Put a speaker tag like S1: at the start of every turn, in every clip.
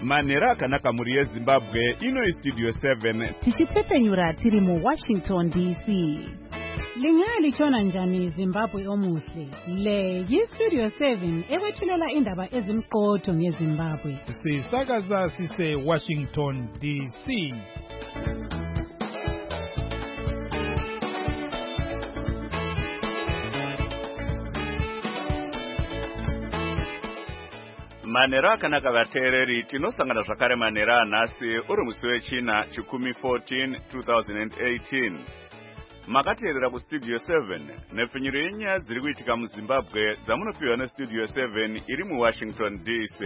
S1: Manera akanaka muri yeZimbabwe ino Studio 7
S2: tichitsepenyura tiri mu Washington DC. Lingalichona njani Zimbabwe omuhle? Le yi-Studio 7 ekwethulela indaba ezimqotho ngeZimbabwe.
S3: Sisakaza sise Washington DC.
S1: Manera akanaka vateereri tinosangana zvakare manera anhasi uri musi wechina chikumi 14 2018. Makateerera kuStudio 7 nepfinyuro yenyaya dziri kuitika muZimbabwe dzamunopiwa neStudio 7 iri muWashington DC.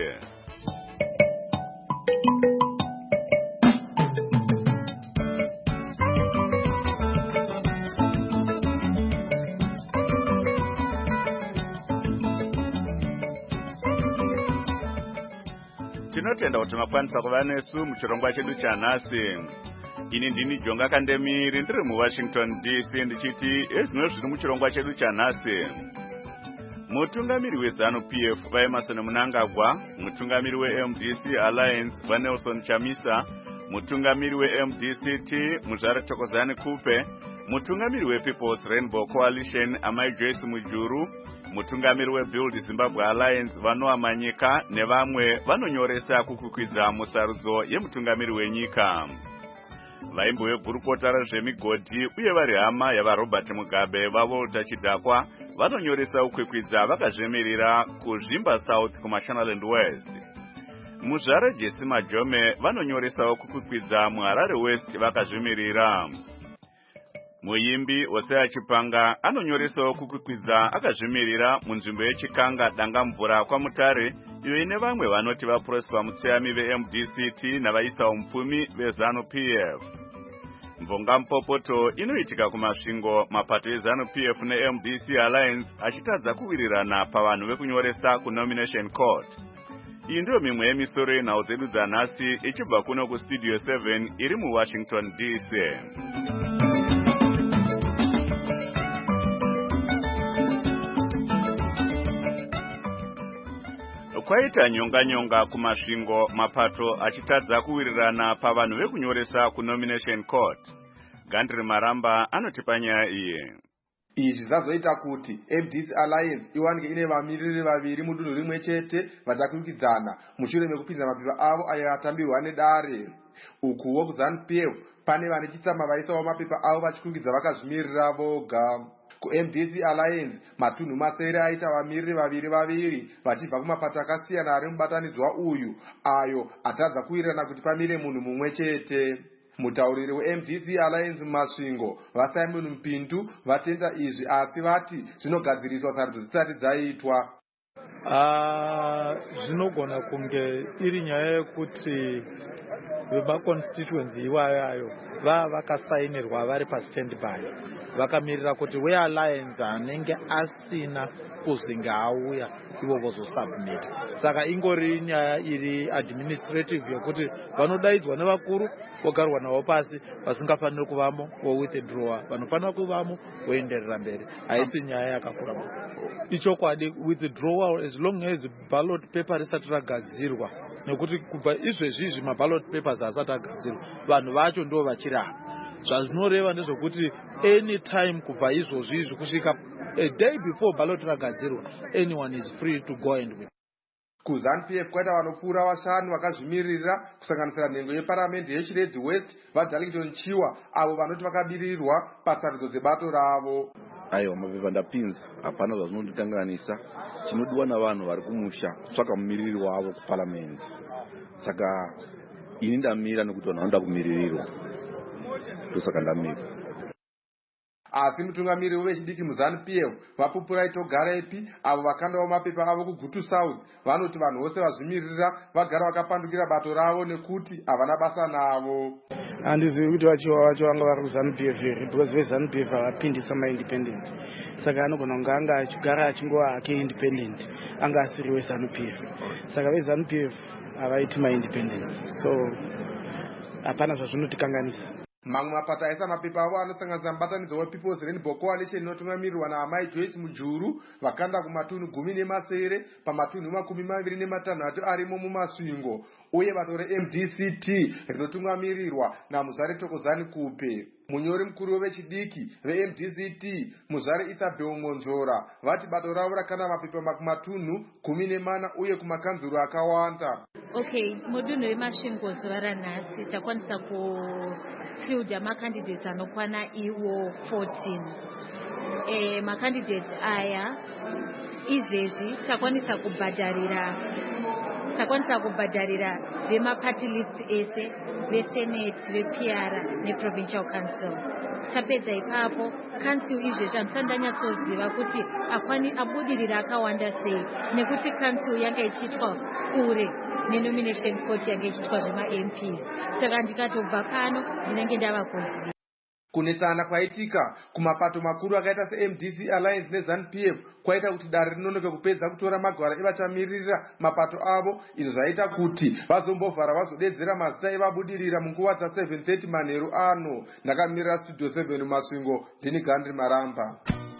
S1: Tinotenda kuti makwanisa kuva nesu muchirongwa chedu chanhasi. Ini ndini Jonga Kandemiri ndiri muWashington DC ndichiti ezvino zviri muchirongwa chedu chanhasi. Mutungamiri weZANU-PF vaEmerson Mnangagwa, mutungamiri weMDC Alliance vaNelson Chamisa, mutungamiri weMDCT Muzvare Thokozani Kupe, mutungamiri wePeople's Rainbow Coalition Amai Joyce Mujuru, mutungamiri weBuild Zimbabwe Alliance Vanoa Manyika nevamwe vanonyoresa kukukwidza musarudzo yemutungamiri wenyika. Vaimbo vegurukota rezvemigodhi uye vari hama yavaRobert Mugabe vaWalter Chidhakwa vanonyoresa kukwikwidza vakazvimirira kuZvimba South kuMashonaland West. Muzvare Jesse Majome vanonyoresawo kukwikwidza muHarare West vakazvimirira. Muimbi Hosea Chipanga anonyoresawo kukwikwidza akazvimirira munzvimbo yeChikanga Dangamvura kwaMutare iyo ine vamwe vanoti vaProsper Mutseyami veMDCT navaisawo mupfumi veZANU-PF. Mvonga Mpopoto inoitika kumasvingo mapato eZANU-PF neMDC Alliance achitadza kuwirirana pavanhu vekunyoresa kuNomination Court. Iyi ndiyo mimwe yemisoro yenhau dzedu dzanhasi ichibva kuno kuStudio 7 iri muWashington DC. Kwaita nyonga kumasvingo mapato achitadza kuwirirana pavanhu vekunyoresa kuNomination Court. Gandri Maramba anotipa nyaya iyi.
S4: Izvi zvazoita kuti MDC Alliance iwanike ine vamiriri vaviri mudunhu rimwe chete vachakwikwidzana mushure mekupinza mapepa avo ayo atambirwa nedare. Ukuwo kuZANU-PF pane vane chitsama vaisawo mapepa avo vachikwikwidzana vakazvimirira voga. KuMDC Alliance matunhu masere aita vamiriri vaviri vachibva kumapato akasiyana ari mubatanidzwa uyu ayo atadza kuwirirana kuti pamire munhu mumwe chete. Mutauriri weMDC Alliance mumasvingo vaSimon Mpindu vatenda izvi asi vati zvinogadziriswa sarudzo dzisati dzaitwa.
S3: Zvinogona kunge iri nyaya yekuti vemaconstituency iwayo vakasainirwa vari pastandby vakamirira kuti weAlliance anenge asina kuzinga auya ivo vozosubmit. Saka ingori nyaya iri administrative yokuti vanodaidzwa nevakuru vogarwa navo pasi, vasingafaniri kuvamo wowithdrawa, vanofanira kuvamo voenderera mberi. Haisi nyaya yakakura. Ichokwadi withdrawal as long as ballot paper risati ragadzirwa, nekuti kubva izvezvizvi maballot papers asati agadzirwa vanhu vacho ndo vachiramba. Zvazvinoreva ndezvokuti anytime kubva izvozvizvi kusvika a day before ballot ragadzirwa, anyone is free to go and win.
S4: KuZANU-PF kwaita vanopfuura vashanu vakazvimirira kusanganisira nhengo yeparamende yeChiredzi West vaDarlington Chiwa avo vanoti vakabirirwa pasarudzo dzebato ravo.
S5: Aiwa, mapepa ndapinza, hapana zvazvinondikanganisa. Chinodiwa navanhu vari kumusha kutsvaka mumiriri wavo kuparamendi. Saka ini ndamira nekuti vanhu vanoda kumiririrwa. Ndosaka ndamira.
S4: Asi mutungamiri wevechidiki muZANU-PF vaPupurai Togarepi avo vakandawo mapepa avo kuGutu South vanoti vanhu vose vazvimirira vagara vakapandukira bato ravo nekuti havana basa navo.
S6: Handizivi kuti vacho vanga vari kuZANU-PF here because veZANU-PF havapindisa maindependent. Saka anogona kunge anga achigara achingova hake independent, anga asiri weZANU-PF. Saka veZANU-PF havaiti maindependent, so hapana zvazvinotikanganisa.
S4: mamwe mapato aisa mapepa avo anosanganisa mubatanidzo wePeople's Rainbow Coalition inotungamirirwa naamai Joyce Mujuru vakanda kumatunhu 10 pamatunhu 26 arimo mumasvingo, uye bato reMDCT rinotungamirirwa naMuzare Thokozani Kupe. Munyori mukuru wevechidiki veMDCT Muzare Isabel Monzora vati bato ravo rakanda mapepa kumatunhu 14 uye kumakanzuru akawanda.
S7: Okay, mudunhu remasvingo zuva ranhasi takwanisa kufielda macandidates anokwana iwo 14. Macandidates aya izvezvi takwanisa kubhadharira vemaparty list ese, vesenate, vePR neprovincial council. Tapedza ipapo council izvezvi handisati ndanyatsoziva kuti abudirira akawanda sei, nekuti council yanga ichiitwa kure nenomination court yange ichiitwa zvemaMPs. Saka ndikatobva pano ndinenge ndava kuziva.
S4: Kunetsana kwaitika kumapato makuru akaita seMDC Alliance neZANU-PF kwaita kuti dare rinonoke kupedza kutora magwara evachamiririra mapato avo, izvo zvaita kuti vazombovhara vazodedzera mazita evabudirira munguva dza7:30 manheru ano. Ndakamirira Studio 7 Masvingo, ndini Gandri Maramba.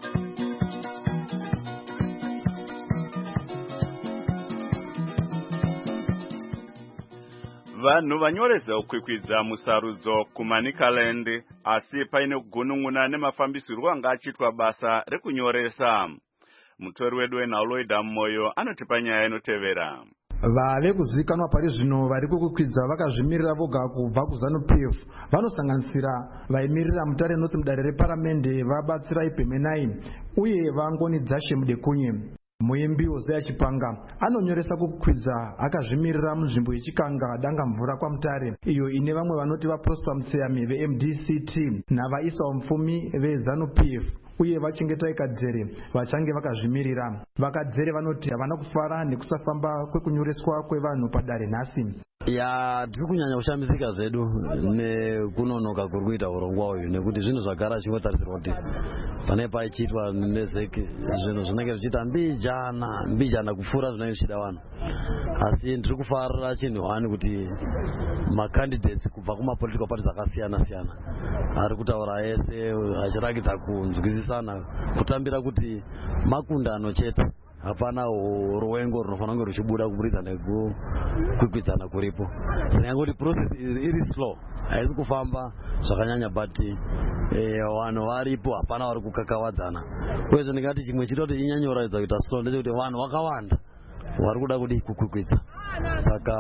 S1: Vanhu vanyoreza kukwikwidza musarudzo kuManicaland, asi paine kugunun'una nemafambisirwo anga achiitwa basa rekunyoresa. Mutori wedu weNhauloida Moyo anoti panyaya inotevera.
S8: Vave kuzivikanwa pari zvino vari kukwidza vakazvimirira voga kubva kuZANU-PF vanosanganisira vaimirira Mutare North mudare reparamende vabatsira Ipemenai uye Vangoni Dzashe Mudekunye. Muimbi Hosea Chipanga anonyoresa kukwidza akazvimirira munzvimbo yechikanga danga mvura kwaMutare, iyo ine vamwe vanoti vaProsper Mutseyami veMDCT navaIsawo Mupfumi veZANU-PF uye vachengeta ikadzere vachange vakazvimirira. Vakadzere vanoti havana kufara nekusafamba kwekunyoreswa kwevanhu padare nhasi.
S9: Tiri kunyanya kushamisika zvedu nekunonoka kuri kuita urongwa uyu, nekuti zvinhu zvagara zvichingotarisirwa kuti pane paichiitwa nezeki zvinhu zvinenge zvichiita mbijana kupfuura zvinenge zvichida vanhu. Asi ndiri kufarira chinhu hani kuti macandidates kubva kumapolitical parties akasiyana-siyana ari kutaura ese achirakidza kunzwisisana, kutambira kuti makundano chete, hapana ruwengo runofanira kunge ruchibuda kuburikidza nekukwikwidzana kuripo. Kuti process iri slow, haisi kufamba zvakanyanya, but vanhu varipo, hapana vari kukakavadzana. Uyezve ndingati chimwe chiri kuti inyanyoratidza kuita slow ndechekuti vanhu vakawanda vari kuda kudi kukwikwidza, saka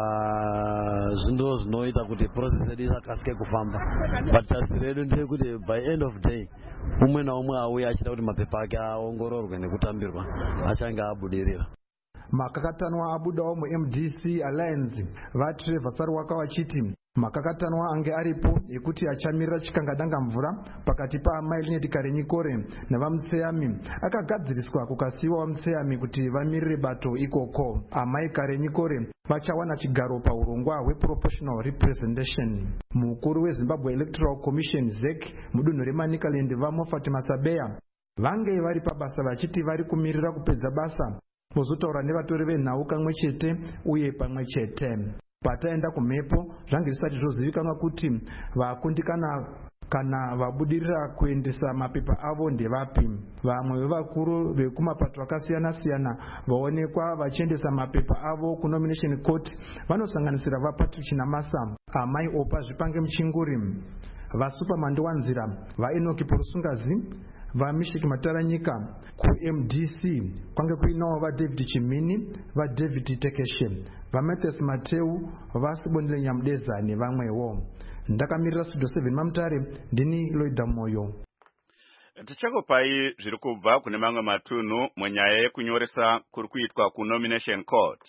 S9: zvindo zvinoita kuti process yedu isakasike kufamba. But tasiri yedu ndeyekuti by end of day umwe naumwe auya achida kuti mapepa ake aongororwe nekutambirwa achange abudirira.
S8: Makakatanwa abudawo muMDC Alliance vaTrevor Sarwaka vachiti makakatanwa ange aripo ekuti achamirira chikanga danga mvura pakati paamai Linet Karenyikore navaMutseyami akagadziriswa kukasiyiwa vaMutseyami kuti vamirire bato ikoko. Amai Karenyikore vachawana chigaro paurongwa hweproportional representation. Mukuru weZimbabwe Electoral Commission ZEC mudunhu reManicaland vaMoffat Masabeya vange vari pabasa vachiti vari kumirira kupedza basa vozotaura nevatori venhau kamwe chete uye pamwe chete. Pataenda kumhepo zvange zvisati zvozivikanwa kuti vakundikana kana vabudirira kuendesa mapepa avo ndevapi. Vamwe vevakuru vekumapato akasiyana-siyana vaonekwa vachiendesa mapepa avo kunomination court vanosanganisira vaPatrick Namasa, amai Opa Zvipange Muchinguri, vaSuperman Wanzira, vaEnoki Porusungazi, vaMishiki Mataranyika. KuMDC kwange kuinawo vaDavid Chimini, vaDavid Tekeshe, vaMathias Mateu, vaSibonile Nyamudeza nevamwewo. Ndakamirira Studio 7 maMutare, ndini Loida Moyo.
S1: Tichakopai zviri kubva kune mamwe matunhu munyaya yekunyoresa kuri kuitwa kunomination court.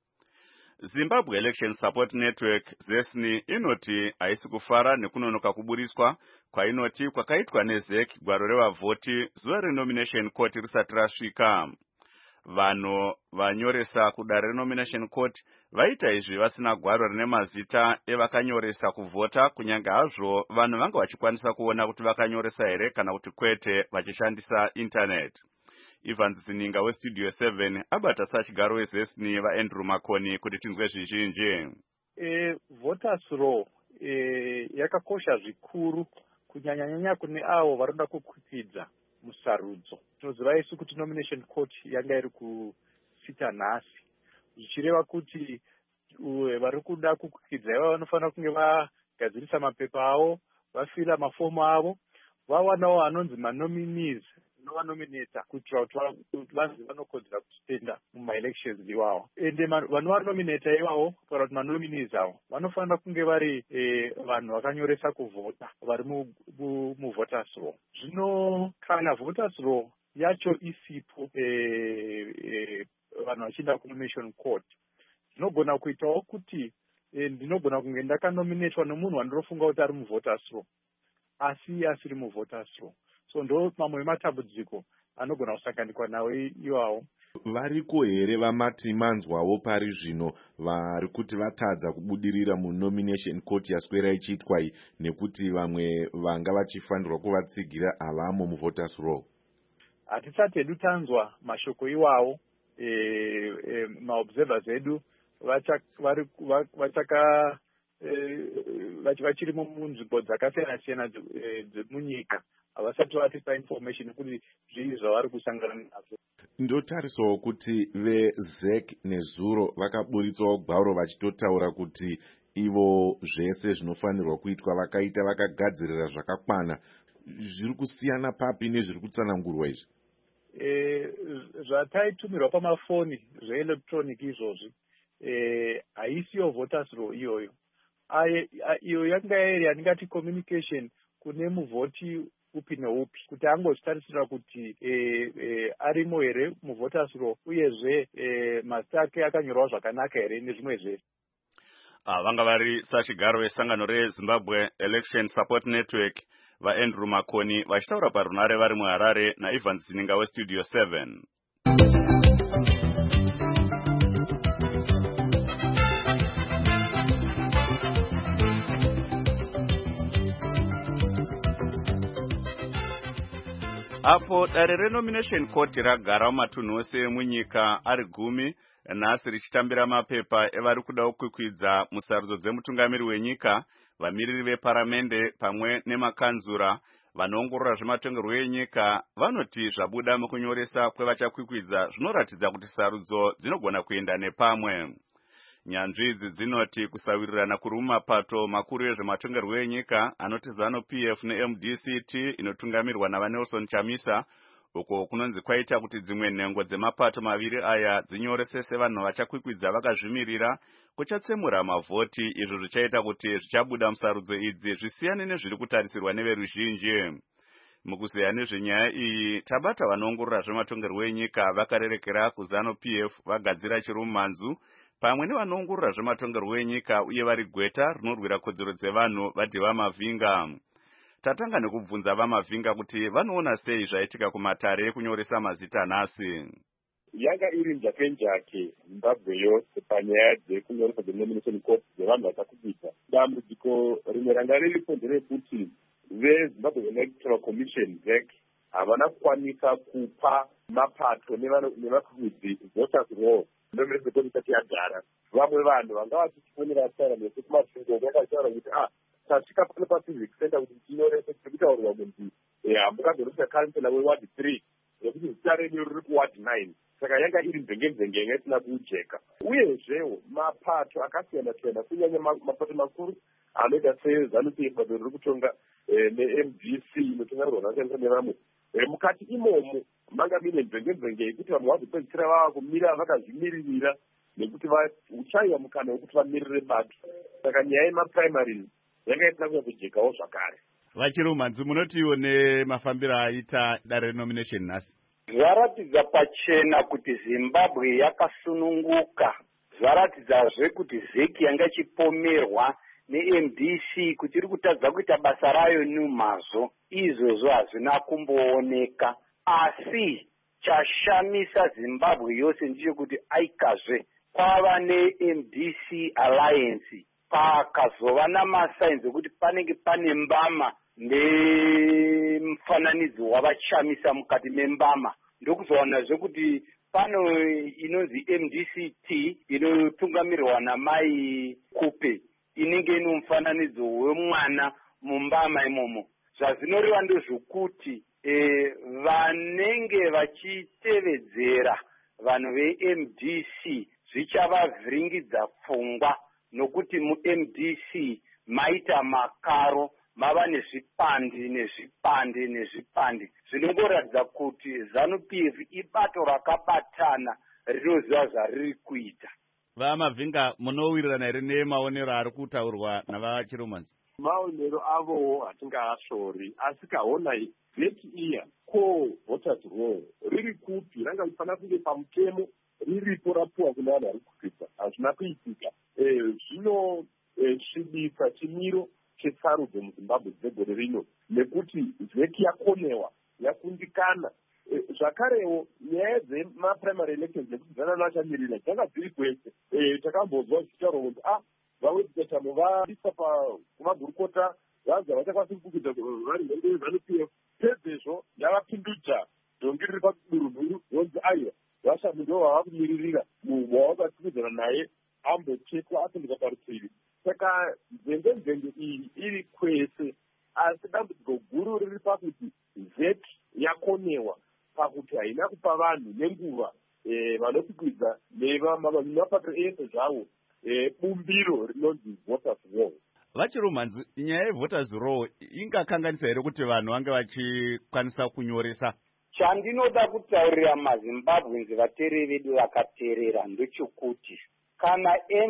S1: Zimbabwe Election Support Network ZESNI inoti haisi kufara nekunonoka kuburiswa kwainoti kwakaitwa neZEC gwaro revavhoti zuva renomination court risati rasvika. Vanhu vanyoresa kudare renomination court vaita izvi vasina gwaro rine mazita evakanyoresa kuvhota, kunyange hazvo vanhu vanga vachikwanisa kuona kuti vakanyoresa here kana kuti kwete vachishandisa internet. Evans Sininga weStudio 7 abata sachigaro weZESNI vaAndrew Makoni kuti tinzwe zvizhinji.
S10: Voters roll
S3: yakakosha zvikuru kunyanya kune avo varoda kukwikidza musarudzo. Tinoziva isu kuti nomination court yanga iri kusita nhasi, zvichireva kuti vari kuda kukwikidza iva vanofanira kunge vagadzirisa mapepa avo, vafira mafomu avo, vawanawo anonzi manominees novanominata kuitira kuti vanzi vanokodzera kutenda mumaelections iwawo. Ende vanovanominata ivavo kana kuti manominees avo vanofanira kunge vari vanhu vakanyoresa kuvhota, vari muvoters roll. Zvino kana voters roll yacho isipo vanhu vachienda kunomination court, zvinogona kuitawo kuti ndinogona kunge ndakanominatwa nomunhu wandinofunga kuti ari muvoters roll asi asiri muvoters roll. So ndo mamwe matambudziko anogona kusanganikwa nawo iwawo.
S10: Variko here vamati manzwawo pari zvino vari kuti vatadza kubudirira munomination court yaswera ichiitwa iyi nekuti vamwe vanga vachifanirwa kuvatsigira havamo muvoters roll?
S3: Hatisati hedu tanzwa mashoko iwawo. Maobservers edu vachiri munzvimbo dzakasiyana-siyana dzemunyika havasati vatipa information kuti zvii zvavari kusangana nazvo.
S10: Ndotarisawo kuti veZEC neZuro vakaburitsawo gwauro vachitotaura kuti ivo zvese zvinofanirwa kuitwa vakaita, vakagadzirira zvakakwana. Zviri kusiyana papi nezviri kutsanangurwa izvi?
S3: Zvataitumirwa pamafoni zveelectronic izvozvi haisiyo voters roll iyoyo. Iyo yanga iri yatingati communication kune muvhoti upi neupi kuti angozvitarisira kuti arimo here muvoters roll uyezve mazita ake akanyorwa zvakanaka here nezvimwe zvese.
S1: Vanga vari sachigaro vesangano reZimbabwe Election Support Network vaAndrew Makoni vachitaura parunare vari muHarare naIvan Zininga weStudio 7. Apo dare renomination court ragara mumatunhu ose munyika ari 10 nhasi richitambira mapepa evari kuda kukwikwidza musarudzo dzemutungamiri wenyika, vamiriri veparamende pamwe nemakanzura. Vanoongorora zvematongerwo enyika vanoti zvabuda mukunyoresa kwevachakwikwidza zvinoratidza kuti sarudzo dzinogona kuenda nepamwe. Nyanzvi idzi dzinoti kusawirirana kuri mumapato makuru ezvematongerwo enyika anoti ZANU-PF neMDCT inotungamirwa navaNelson Chamisa, uko kunonzi kwaita kuti dzimwe nhengo dzemapato maviri aya dzinyorese sevanhu vachakwikwidza vakazvimirira, kuchatsemura mavhoti, izvo zvichaita kuti zvichabuda musarudzo idzi zvisiyane nezviri kutarisirwa neveruzhinji. Mukuzeya nezvenyaya iyi, tabata vanoongorora zvematongerwo enyika vakarerekera kuZANU-PF vagadzira chirumanzu pamwe nevanoongorora zvematongerwo enyika uye vari gweta rinorwira kodzero dzevanhu vadhiva Mavhinga. Tatanga nekubvunza vaMavhinga kuti vanoona sei zvaitika kumatare ekunyoresa mazita nhasi.
S11: Yanga iri njakenjake Zimbabwe yose panyaya dzekunyoresa denomination court dzevanhu vachakwidza. Dambudziko rimwe ranga riripo nderekuti veZimbabwe Electoral Commission ZEC havana kukwanisa kupa mapato nevakwidzi voters roll nomination court isati yagara. Vamwe vanhu vanga vachifonera tsara nekuti masvingo vakataura kuti tasvika pano pacivic center kuti tinyorese tikutaurwa kunzi hamungazorusha kansela weward 3 nekuti zita renyu riri kuward 9. Saka yanga iri nzenge yanga isina kujeka. Uyezvewo mapato akasiyana-siyana kunyanya mapato makuru anoita seZANU-PF riri kutonga neMDC inotongarirwa zvakasiyana nevamwe. Mukati imomo manga mine nzenge yekuti vanhu vazopedzisira vava kumira vakazvimiririra nekuti uchaiwa mukana wekuti vamirire bato. Saka nyaya yemaprimaries yanga isina kunya kujekawo zvakare.
S1: Vachirumanzu, munotiwo nemafambiro aita dare renomination nhasi?
S12: Zvaratidza pachena kuti Zimbabwe yakasununguka. Zvaratidzazve kuti ZEC yanga ichipomerwa neMDC kuti iri kutadza kuita basa rayo nomazvo. Izvozvo hazvina kumbooneka. Asi chashamisa Zimbabwe yose ndechekuti aikazve kwava neMDC Alliance pakazova namasainzi ekuti panenge pane mbama nemufananidzo wavachamisa mukati membama. Ndokuzowanazve kuti pano inonzi MDCT inotungamirwa naMai Kupe inenge ine mufananidzo wemwana mumbama imomo. Zvazvinoreva ndezvokuti vanenge vachitevedzera vanhu veMDC zvichavavhiringidza pfungwa, nokuti muMDC maita makaro, mava nezvipande zvinongoratidza kuti ZANU-PF ibato rakabatana rinoziva zvariri kuita.
S1: VaMavhinga, munowirirana here nemaonero ari kutaurwa navaChiromanzi?
S11: Maonero avowo hatingaashori, asi kaona vheti iya co-voters roll riri kupi, ranga rifana kunge pamutemo riripo rapuwa kune vanhu vari kukwidza, hazvina kuitika. Zvinosvibisa chimiro chesarudzo muZimbabwe dzegore rino, nekuti vheti yakonewa yakundikana. Zvakarewo nyaya dzemaprimary elections nekuti dzana vachamirira dzanga dziri kwese. Takambozwa zvichitaurwa kuti vawedzikatamo vaisa kumagurukota vaza vachakwanisa kukwidza vari nhengo yeZANU-PF. Pedzezvo yavapindudza dhongi riri padurunhuru yonzi aiwa vashami ndo vava kumiririra wavakatikudzana naye ambochekwa apinduka parutivi. Saka nzenge iyi iri kwese, asi dambudziko guru riri pakuti vheti yakonewa pakuti haina kupa vanhu nenguva vanokwidza nemapato ese zvavo bumbiro rinonzi voters roll.
S1: VaChiromanzi, nyaya yevoters roll ingakanganisa here kuti vanhu vange vachikwanisa kunyoresa?
S12: Chandinoda kutaurira maZimbabwenzi vateereri vedu vakateerera ndechekuti kana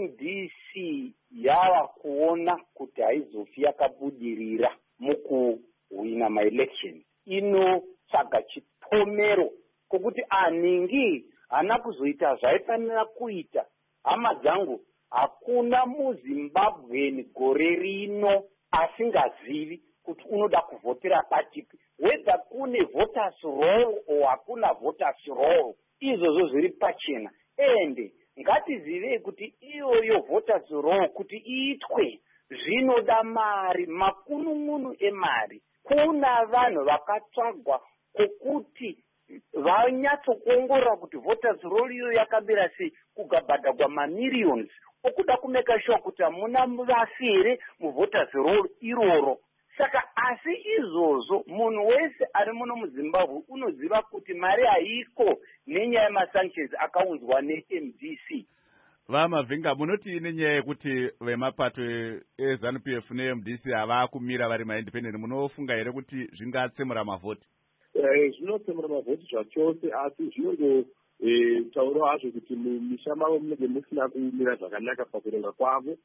S12: MDC yava kuona kuti haizofi yakabudirira mukuhwina maelection, inotsvaga chipomero kokuti aningi hana kuzoita zvaifanira kuita. Hama dzangu, hakuna muZimbabweni gore rino asingazivi kuti unoda kuvhotera patipi, whether kune voters roll o hakuna voters roll, izvozvo zviri pachena. Ende ngatizivei kuti iyoyo voters roll kuti iitwe zvinoda mari, makunun'unu emari. Kuna vanhu vakatsvagwa kokuti vanyatsokuongorora kuti voters roll iyo yakamira sei, kugabhadhagwa mamillions okuda kumeka sure kuti hamuna vafi here muvoters roll iroro. Saka asi izvozvo munhu wese ari muno muZimbabwe unoziva kuti mari haiko nenyaya yemasanctions akaunzwa neMDC.
S1: VaMavhinga, munoti nenyaya yekuti vemapato eZANU-PF neMDC hava kumira vari maindependent, munofunga here kuti zvingatsemura mavhoti?
S11: Zvinotsemura mavhoti zvachose, asi zvinongotaura hazvo kuti mumisha mavo munenge musina kumira zvakanaka pakuronga kwavo.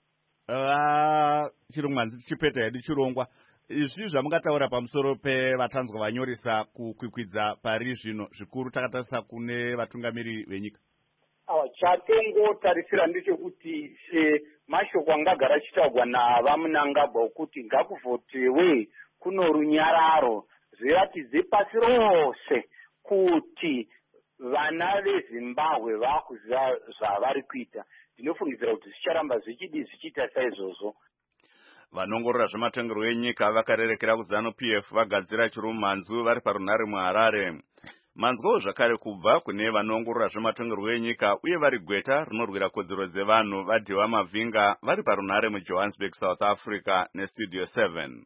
S1: Chiromanzi, tichipeta hedu chirongwa, izvi zvamungataura pamusoro pevatanzwa vanyoresa kukwikwidza pari zvino zvikuru takatarisa kune vatungamiri venyika?
S12: Chatongotarisira ndechekuti mashoko angagara achitaurwa navaMunangagwa okuti ngakuvhotewe kuno runyararo, zviratidze pasi rose kuti vana veZimbabwe vakuziva zvavari kuita. Ndinofungidzira kuti zvicharamba zvichiita saizvozvo.
S1: Vanongorora zvematongerwo enyika vakarerekera kuZANU-PF vagadzira Chiromanzi vari parunhare muHarare. Manzwawo zvakare kubva kune vanongorora zvematongerwo enyika uye vari gweta rinorwira kodzero dzevanhu vadhiwa Mavhinga vari parunhare muJohannesburg, South Africa neStudio 7.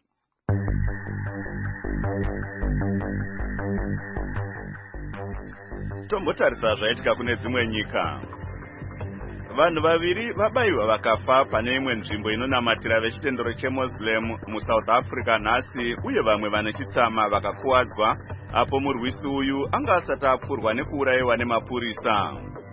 S1: Tombotarisa zvaitika kune dzimwe nyika. Vanhu vaviri vabayiwa vakafa pane imwe nzvimbo inonamatira vechitendero cheMuslim muSouth Africa nhasi, uye vamwe vane chitsama vakakuwadzwa apo murwisi uyu anga asati apfurwa nekuurayiwa nemapurisa.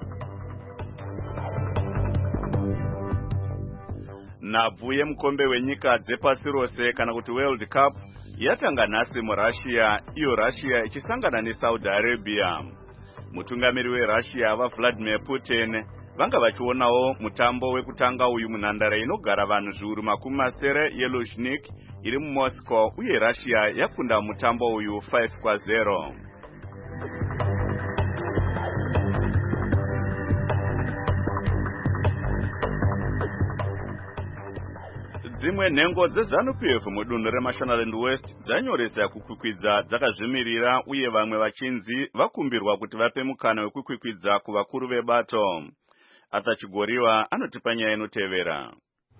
S1: Nhabvu yemukombe wenyika dzepasi rose kana kuti World Cup yatanga nhasi muRussia, iyo Russia ichisangana neSaudi Arabia. Mutungamiri weRussia vaVladimir Putin vanga vachionawo mutambo wekutanga uyu munhandare inogara vanhu zviuru makumi masere yeLuzhnik iri muMoscow, uye Russia yakunda mutambo uyu 5-0. Dzimwe nhengo dzeZANU-PF mudunhu reMashonaland West dzanyoresa kukwikwidza dzakazvimirira, uye vamwe vachinzi vakumbirwa kuti vape mukana wekukwikwidza kuvakuru vebato. Atachigoriwa anotipa nyaya inotevera.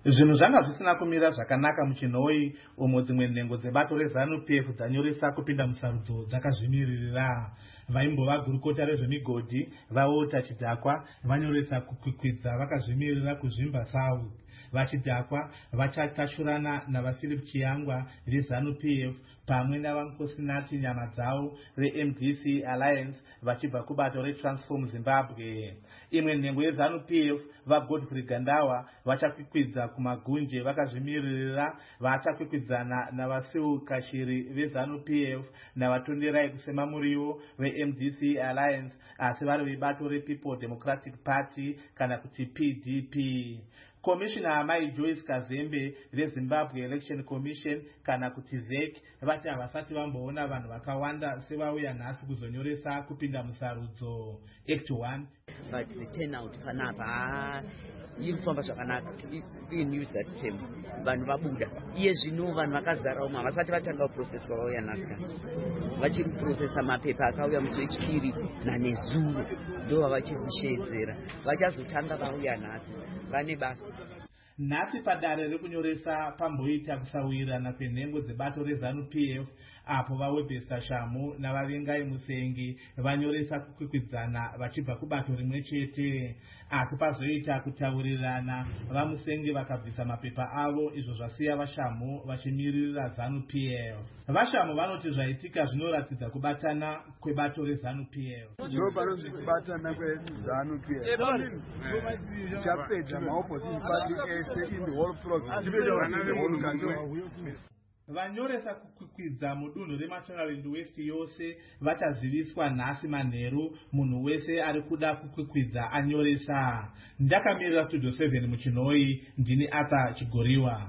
S13: Zvinhu zvanga zvisina kumira zvakanaka muchinhoi umo dzimwe nhengo dzebato reZANU-PF dzanyoresa kupinda musarudzo dzakazvimiririra. Vaimbova gurukota rezvemigodhi vaota chidhakwa vanyoresa kukwikwidza vakazvimirira kuzvimba South. Vachidhakwa vachatashurana navaPhilip Chiyangwa veZANU-PF pamwe navaNkosinati Nyamadzao veMDC Alliance vachibva kubato reTransform Zimbabwe. Imwe nhengo yeZANU-PF vaGodfrey Gandawa vachakwikwidzwa kumagunje vakazvimiririra vachakwikwidzana navaSiu Kashiri veZANU-PF navaTonderai Kusema Muriwo veMDC Alliance asi vari vebato rePeople Democratic Party kana kuti PDP. Commissioner Amai Joyce Kazembe veZimbabwe Election Commission kana kuti ZEC vati havasati vamboona vanhu vakawanda sevauya nhasi kuzonyoresa kupinda musarudzo. Act 1
S14: but the turnout panapa iri kufamba zvakanaka. You can use that term. Vanhu vabuda iye zvino vanhu vakazara umwe havasati vatanga kuprocess kwavauya nhasi kana vachiri kuprocessa mapepa akauya musi wechipiri nanezuro ndo vavachiri kushedzera vachazotanga vauya nhasi vane basa.
S13: Nhasi padare rekunyoresa pamboita kusawirirana kwenhengo dzebato reZANU-PF apo vaWebster Shamu navavengai Musengi vanyoresa kukwikwidzana vachibva kubato rimwe chete, asi pazoita kutaurirana vaMusengi vakabvisa mapepa avo, izvo zvasiya vaShamu vachimiririra ZANU-PF. VaShamu vanoti zvaitika zvinoratidza kubatana kwebato reZANU-PF.
S15: Ndo panonzi kubatana kweZANU-PF chapedza maopposition party ese in the whole province.
S13: Vanyoresa kukwikwidza mudunhu reMashonaland West yose vachaziviswa nhasi manheru. Munhu wese ari kuda kukwikwidza anyoresa. Ndakamirira Studio 7 muchinhoi, ndini Arthur Chigoriwa.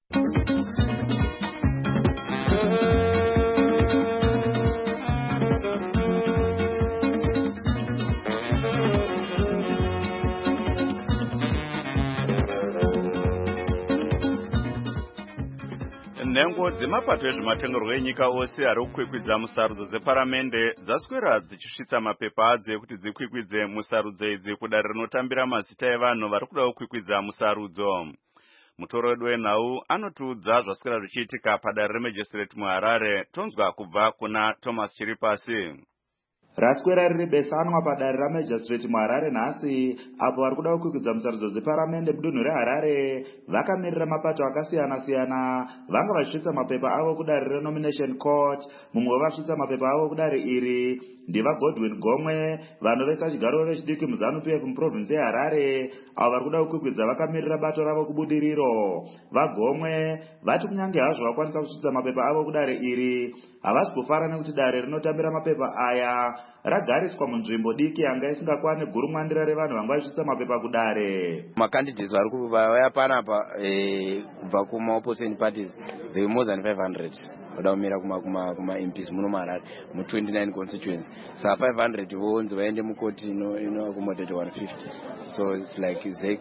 S1: Nhengo dzemapato ezvematengerwo enyika ose ari kukwikwidza musarudzo dzeparamende dzaswera dzichisvitsa mapepa adzo ekuti dzikwikwidze musarudzo idzi kudare rinotambira mazita evanhu vari kuda kukwikwidza musarudzo. Mutoro wedu wenhau anotiudza zvaswera zvichiitika padare reMagistrate muHarare. Tonzwa kubva kuna Thomas Chiripasi.
S16: Raswera riri besanwa padare raMagistrate muHarare nhasi apo vari kuda kukwikwidza musarudzo dzeparamende mudunhu reHarare vakamirira mapato akasiyana-siyana vanga vachisvitsa mapepa avo kudare renomination court. Mumwe wavasvitsa mapepa avo kudare iri ndiva Godwin Gomwe vanovesa chigaro vechidiki muZANU-PF muprovinsi yeHarare avo vari kuda kukwikwidza vakamirira bato ravo kubudiriro. VaGomwe vati kunyange hazvo vakwanisa kusvitsa mapepa avo kudare iri havasi kufara nekuti dare rinotambira mapepa aya ragariswa munzvimbo diki yanga isingakwane gurumwandira revanhu vanga vachisvitsa mapepa kudare.
S17: Macandidates vari kuvaya panapa kubva kumaopposition parties they were more than 500 vadaumira kuma MPs muno muHarare mu29 constituency. Saka 500 vonzi vaende mukoti inoaccommodate 150. So it's like ZEC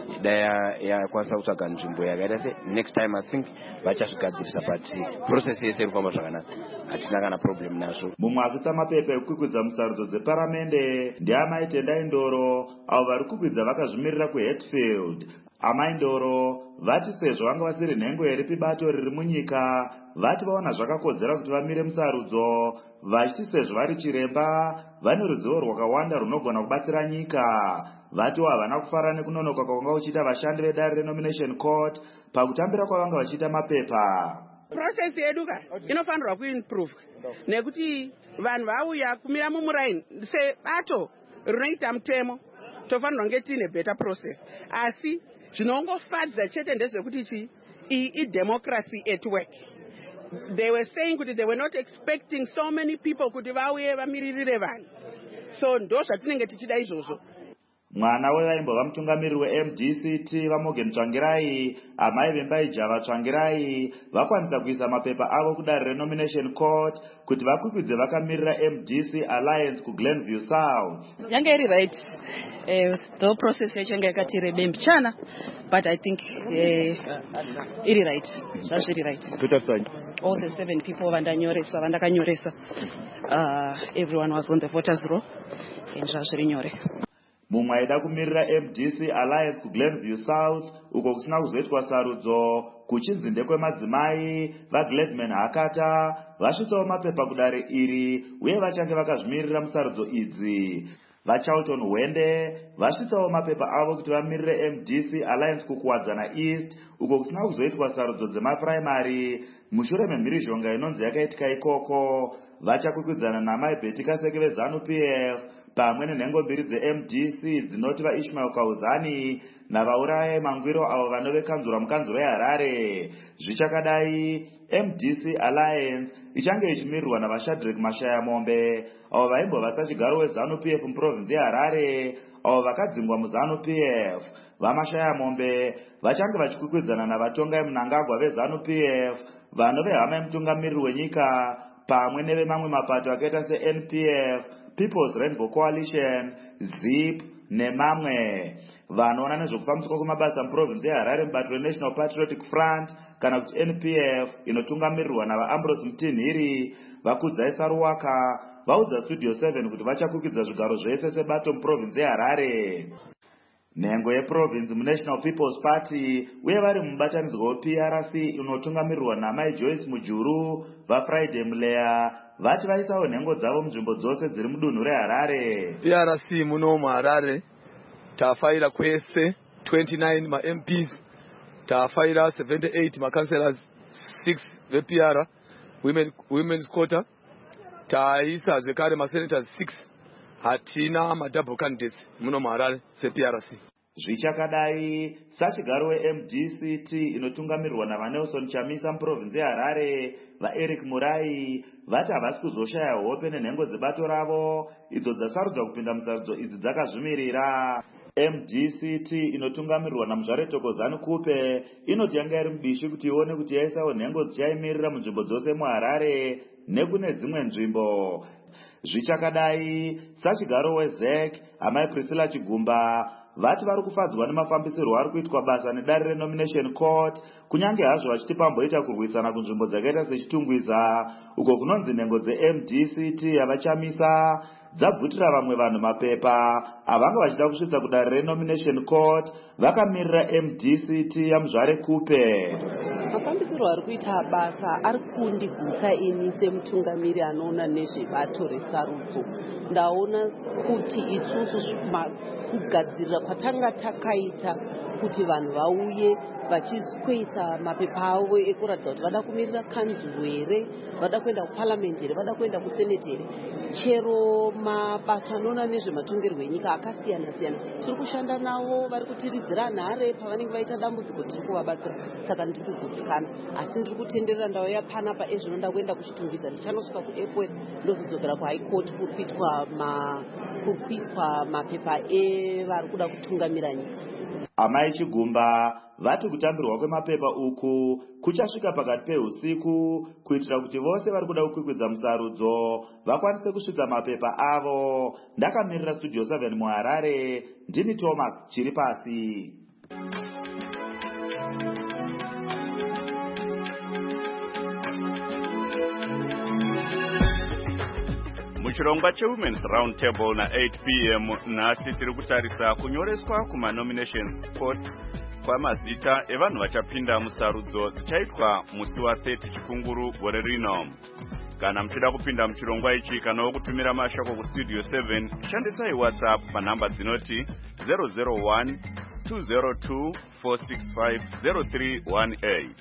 S17: daya yakwanisa kutsvaga nzvimbo yakaita se next time I think vachazvigadzirisa but process yese iri kufamba zvakanaka hatina kana problem nazvo.
S16: Mumwe akutsa mapepa ekukwikwidza musarudzo dzeparamende ndiamai Tendai Ndoro avo vari kukwidza vakazvimirira kuHatfield. Amai Ndoro vati sezvo vanga vasiri nhengo iri pibato riri munyika vati vaona zvakakodzera kuti vamire musarudzo vachiti sezvo vari chiremba vane ruzivo rwakawanda runogona kubatsira nyika. Vatiwo havana kufara nekunonoka kwavanga vachiita vashandi vedare renomination court pakutambira kwavanga vachiita mapepa.
S18: Process yedu inofanirwa kuimprove nekuti vanhu vauya kumira mumuraini sebato rinoita mutemo tofanirwa kunge tiine better process. Asi zvinongofadza chete ndezvekuti iyi democracy at work. They were saying kuti they were not expecting so many people kuti vauye vamiririre vanhu, so ndo zvatinenge tichida izvozvo.
S16: Mwana wevaimbova mutungamiriri weMDCT vaMorgan Tsvangirai amai vembai Java Tsvangirai vakwanisa kuisa mapepa avo kudare renomination court kuti vakwikwidze vakamirira MDC Alliance kuGlenview South.
S19: Yange iri right the process yachanga yakati rebe mbichana but I think iri right zvazviri right. All the 7 people vandakanyoresa everyone was on the voters roll and zvazviri nyore.
S16: mumwe aida kumirira MDC Alliance kuGlenview South uko kusina kuzoitwa sarudzo kuchinzi ndekwemadzimai vaGladman Hakata vasvitsawo mapepa kudare iri uye vachange vakazvimirira musarudzo idzi. vaCharlton Wende vasvitsawo mapepa avo kuti vamirire MDC Alliance kukuwadzana East uko kusina kuzoitwa sarudzo dzemapuraimari mushure memhirizhonga inonzi yakaitika ikoko. vachakwikwidzana namai Betty Kaseke veZANU PF pamwe nenhengo mbiri dzeMDC dzinoti vaIshmael Kauzani navauraye Mangwiro avo vanove mukanzuro yeHarare. Zvichakadai MDC Alliance ichange ichimirirwa navaShadrack Mashayamombe avo vaimbova sachigaro weZANU PF muprovinsi yeHarare avo vakadzingwa muZANU PF. vaMashayamombe vachange vachikwikwidzana navatongai Mnangagwa veZANU PF vanove hama yemutungamiriri wenyika pamwe nevemamwe mapato akaita seNPF, People's Rainbow Coalition, ZIP nemamwe. Vanoona nezvekufambiswa kwamabasa muprovinsi yeHarare mubato reNational Patriotic Front kana kuti NPF inotungamirirwa navaAmbrose Mtinhiri vakudzai Saruwaka vaudza Studio 7 kuti vachakwikidza zvigaro zvese sebato muprovinsi yeHarare. Nhengo yeprovinsi muNational People's Party uye vari mubatanidzwa wePRC inotungamirirwa namai Joyce Mujuru vaFriday Muleya vati vaisawo nhengo dzavo munzvimbo dzose dziri mudunhu reHarare.
S20: PRC muno muHarare tafaira kwese 29 maMPs, tafaira 78 maCouncillors, 6 vePR Women's Quarter, taisa zvekare maSenators 6. hatina madouble candidates muno muHarare sePRC.
S16: Zvichakadai sachigaro weMDCT inotungamirirwa navaNelson Chamisa muprovinsi yeHarare vaEric Murai vati havasi kuzoshaya hope nenhengo dzebato ravo idzo dzasarudzwa kupinda musarudzo idzi dzakazvimirira. MDCT inotungamirirwa naMuzvare Thokozani Kupe inoti yanga iri mubishi kuti ione kuti yaisawo nhengo dzichaimirira munzvimbo dzose muHarare nekune dzimwe nzvimbo. Zvichakadai sachigaro weZEC amai Priscilla Chigumba vati vari kufadzwa nemafambisirwo ari kuitwa basa nedare reNomination Court kunyange hazvo vachiti pamboita kurwisana kunzvimbo dzakaita sechitungwiza uko kunonzi nhengo dzeMDCT yavaChamisa dzabvutira vamwe vanhu mapepa avanga vachida kusvitsa kudare reNomination Court vakamirira MDCT yaMuzvare Kupe.
S21: Mafambisirwo ari kuita basa ari kundigutsa ini semutungamiri anoona nezvebato resarudzo. Ndaona kuti isusu kugadzirira kwatanga takaita kuti vanhu vauye vachikweisa mapepa avo ekuratidza kuti vada kumirira kanzuru here, vada kuenda kuparliament here, vada kuenda kusenate here. Chero mabato anoona nezvematongerwo enyika akasiyana siyana tiri kushanda navo, vari kutiridzira nhare pavanenge vaita dambudziko tiri kuvabatsira. Saka ndiri kugutsikana, asi ndiri kutenderera ndauya panapa ezvino ndakuenda kuchitungwiza ndichanosvika kuAirport ndozodzokera kuHigh Court kupiswa mapepa evari kuda kutungamira nyika.
S16: Amai Chigumba vati kutambirwa kwemapepa uku kuchasvika pakati peusiku kuitira kuti vose vari kuda kukwikwidza musarudzo vakwanise kusvitsa mapepa avo. Ndakamirira Studio 7 muHarare, ndini Thomas Chiripasi.
S1: Muchirongwa cheWomen's Roundtable na 8 p.m. nhasi tiri kutarisa kunyoreswa kumanominations court kwamazita evanhu vachapinda musarudzo dzichaitwa musi wa30 Chikunguru gore rino. Kana muchida kupinda muchirongwa ichi kana kutumira mashoko kustudio 7 shandisai WhatsApp panhamba dzinoti 001 202 465 0318.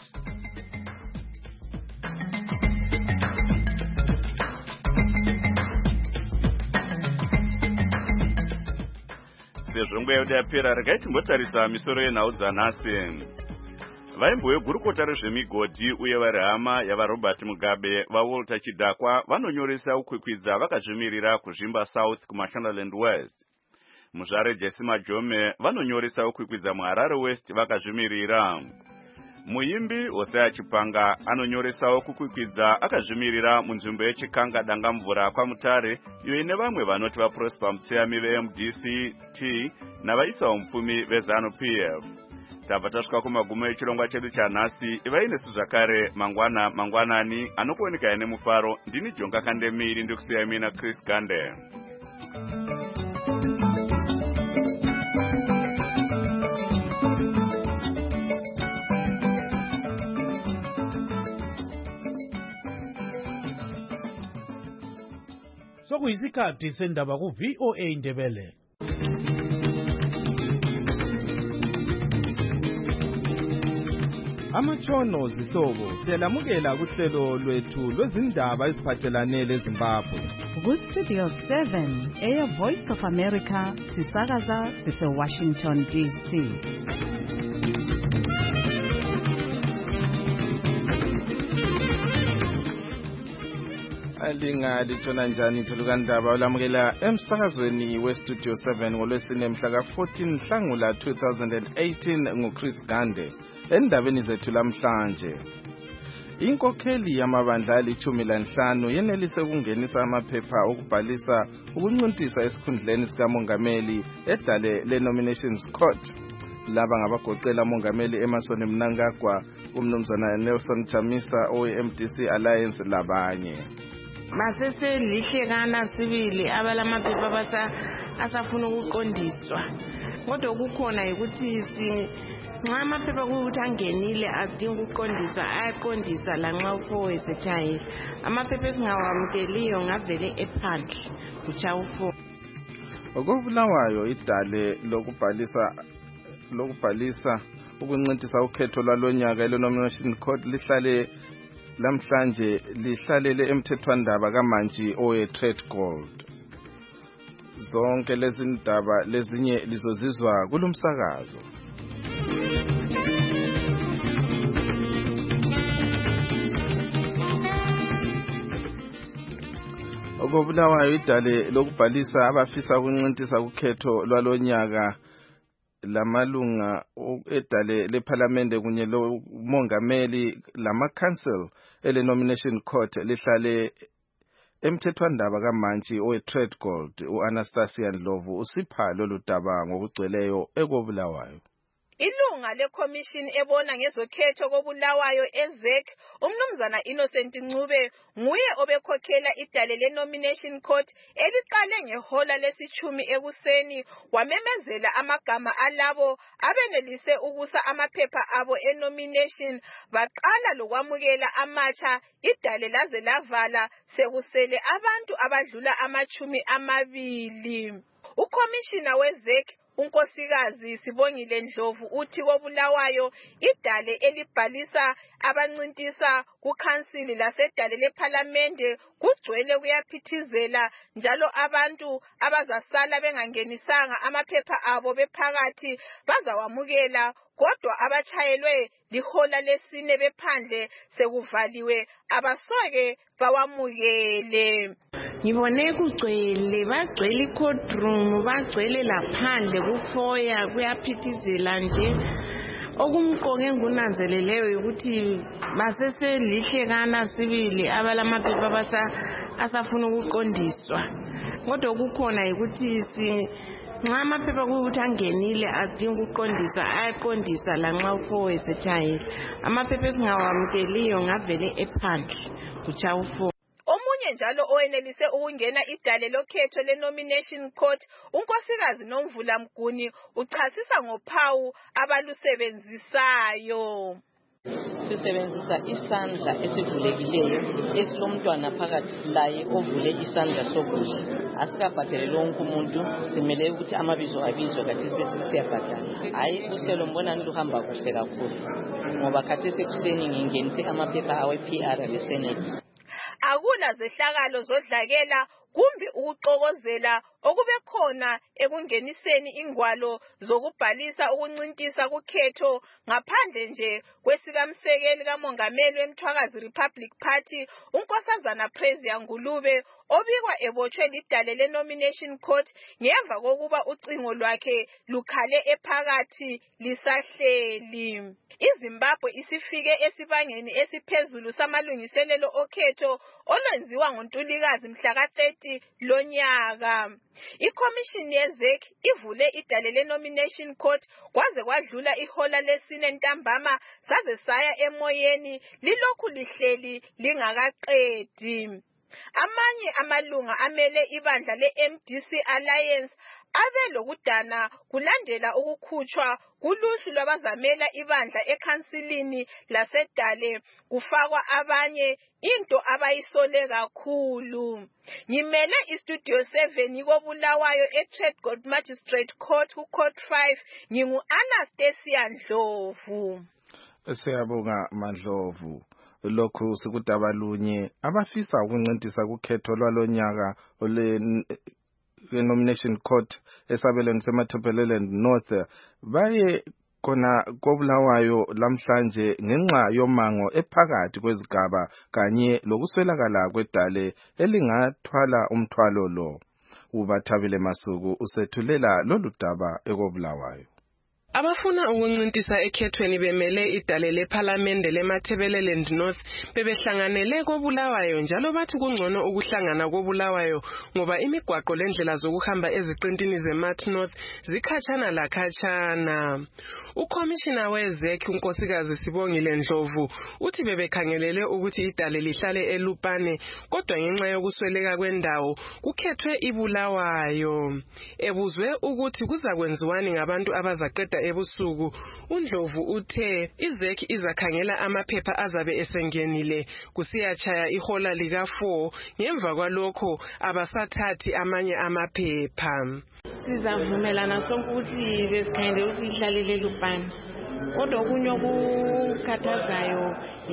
S1: Sezvo nguva yedu yapera, regai timbotarisa misoro yenhau dzanhasi. Vaimbo vegurukota rezvemigodhi uye vari hama yavaRobert Mugabe vaWalter Chidhakwa vanonyoresa kukwikwidza vakazvimirira kuzvimba South kuMashonaland West. Muzvare Jesse Majome vanonyoresa kukwikwidza muHarare West vakazvimirira. Muimbi Hosea Chipanga anonyoresawo kukwikwidza akazvimirira munzvimbo yeChikanga Dangamvura kwaMutare iyo ine vamwe vanoti vaProsper Mutseyami veMDCT navaitsawo mupfumi veZANU PF. Tabva tasvika kumagumo echirongwa chedu chanhasi. Ivai nesu zvakare mangwanani anokuoneka nemufaro. Ndini Jonga Kandemiri ndikusiyai mina Chris Gande.
S2: Sekuyisikhathi sendaba ku VOA Indebele.
S22: Amatshono zihlobo siyalamukela kuhlelo lwethu lwezindaba eziphathelane leZimbabwe.
S23: Ku-Studio 7 Air Voice of America sisakaza sise-Washington DC.
S22: Lingalitshona njani ithelukandaba olamukela emsakazweni we-Studio 7 ngolwesine mhla ka-14 Nhlangula 2018 nguChris Gande. Endabeni zethu lamhlanje, inkokheli yamabandla ali-15 yenelise ukungenisa amaphepha okubhalisa ukuncintisa esikhundleni sikamongameli edale le-Nominations Court. Laba ngabagoqela umongameli Emmerson Mnangagwa, umnumzana Nelson Chamisa owe-MDC Alliance labanye.
S24: Baseselihlekana sibili abalamaphepha asafuna ukuqondiswa. Kodwa kukhona ukuthi nxa amaphepha kuyukuthi angenile adinga ukuqondiswa ayaqondiswa lanxa u4 esetshayile. Amaphepha esingawamukeliyo ngavele ephandle kutsha u4.
S22: Okubulawayo idale lokubhalisa ukuncintisa ukhetho lwalonyaka le-Nomination Court lamhlanje lihlalele emthethwandaba kaMantshi owe-Trade Gold. Zonke lezi ndaba lezinye lizozizwa kulumsakazo. Okubulawayo idale lokubhalisa abafisa ukuncintisa ukhetho lwalonyaka lamalunga edale lephalamende kunye lomongameli lama-council ele-Nomination Court lihlale emthethwandaba kaMantshi owe-Trade Gold u-Anastasia Ndlovu usipha lolu daba ngokugcweleyo ekobulawayo.
S25: Ilunga leCommission ebona ngezokhetho kobulawayo eZEC, umnumzana Innocent Ncube, nguye obekhokhela idale le-Nomination Court eliqale ngehola lesithumi ekuseni, wamemezela amagama alabo abenelise ukusa amaphepha abo e-nomination, baqala lokwamukela amatsha. Idale laze lavala sekusele abantu abadlula ama-20. Ukhomishina weZEC unkosikazi Sibongile Ndlovu uthi kobulawayo idale elibhalisa abancintisa kukhansili lasedale lephalamende kugcwele kuyaphithizela, njalo abantu abazasala bengangenisanga amaphepha abo bephakathi bazawamukela, kodwa abachayelwe lihola lesine bephandle sekuvaliwe abasoke bawamukele.
S24: Ngibone kugcwele, bagcwele i-courtroom, bagcwele laphandle kufoya, kuyaphithizela nje. Okumqoke engunanzeleleyo ukuthi baseselihlekana sibili abalamaphepha asafuna ukuqondiswa. Kodwa kukhona ukuthi nxa amaphepha kuyukuthi angenile adinga ukuqondiswa ayaqondiswa lanxa u4 esetshayile. Amaphepha esingawamukeliyo ngavele ephandle kutsha u4.
S25: Omunye njalo owenelise ukungena idale lokhetho le-Nomination Court, unkosikazi Nomvula Mguni, uchasisa ngophawu abalusebenzisayo.
S26: Sisebenzisa isandla esivulekileyo esilomntwana phakathi laye ovule isandla sokudla. Asikabhadeleli wonke umuntu, simele ukuthi amabizo abizwe kathesi bese siyabhadala. Hayi, uhlelo mbonani luhamba kuhle kakhulu ngoba kathesi ekuseni ngingenise amaphepha awe-PR le-Senate.
S25: Akula zehlakalo zodlakela kumbe ukuxokozela okube khona ekungeniseni ingwalo zokubhalisa ukuncintisa kukhetho, ngaphandle nje kwesikamsekeli kamongameli weMthwakazi Republic Party unkosazana Prezia Ngulube, obikwa ebotshwe lidale le-Nomination Court ngemva kokuba ucingo lwakhe lukhale ephakathi lisahleli. IZimbabwe isifike esibangeni esiphezulu samalungiselelo okhetho olwenziwa ngoNtulikazi mhla ka-30 lonyaka. Ikhomishini yeZEC ivule idale le-Nomination Court kwaze kwadlula ihola lesine ntambama saze saya emoyeni lilokhu lihleli lingakaqedi. Amanye amalunga amele ibandla le-MDC Alliance abe lokudana kulandela ukukhutshwa kuluhlu lwabazamela ibandla ekhansilini laseDale kufakwa abanye into abayisole kakhulu. Ngimele istudio 7 koBulawayo eTradegate Magistrate Court uCourt 5 ngingu-Anastasia Ndlovu.
S22: Siyabonga Mandlovu. Lokhu sikudaba lunye abafisa ukuncintisa kukhetho lwalonyaka nomination court esabelweni seMatabeleland North baye kona koBulawayo lamhlanje ngenxa yomango ephakathi kwezigaba kanye lokuswelakala kwedale elingathwala umthwalo lo. Ubathabile Masuku usethulela lolu daba ekoBulawayo.
S4: Abafuna ukuncintisa ekhethweni bemele idale lePhalamende leMatabeleland North bebehlanganele koBulawayo njalo bathi kungcono ukuhlangana koBulawayo ngoba imigwaqo lendlela zokuhamba eziqintini zeMat North zikhatshana lakhatshana. Ukhomishina weZEC uNkosikazi Sibongile Ndlovu uthi bebekhangelele ukuthi idale lihlale eLupane kodwa ngenxa yokusweleka kwendawo kukhethwe iBulawayo. Ebuzwe ukuthi kuzakwenziwani ngabantu abazaqeda ebusuku, uNdlovu uthe iZEC izakhangela amaphepha azabe esengenile kusiyachaya ihola lika4 ngemva kwalokho abasathathi amanye amaphepha.
S24: Sizavumelana sonke ukuthi besikhangele ukuthi ihlalele eLupane kodwa okunye okukhathazayo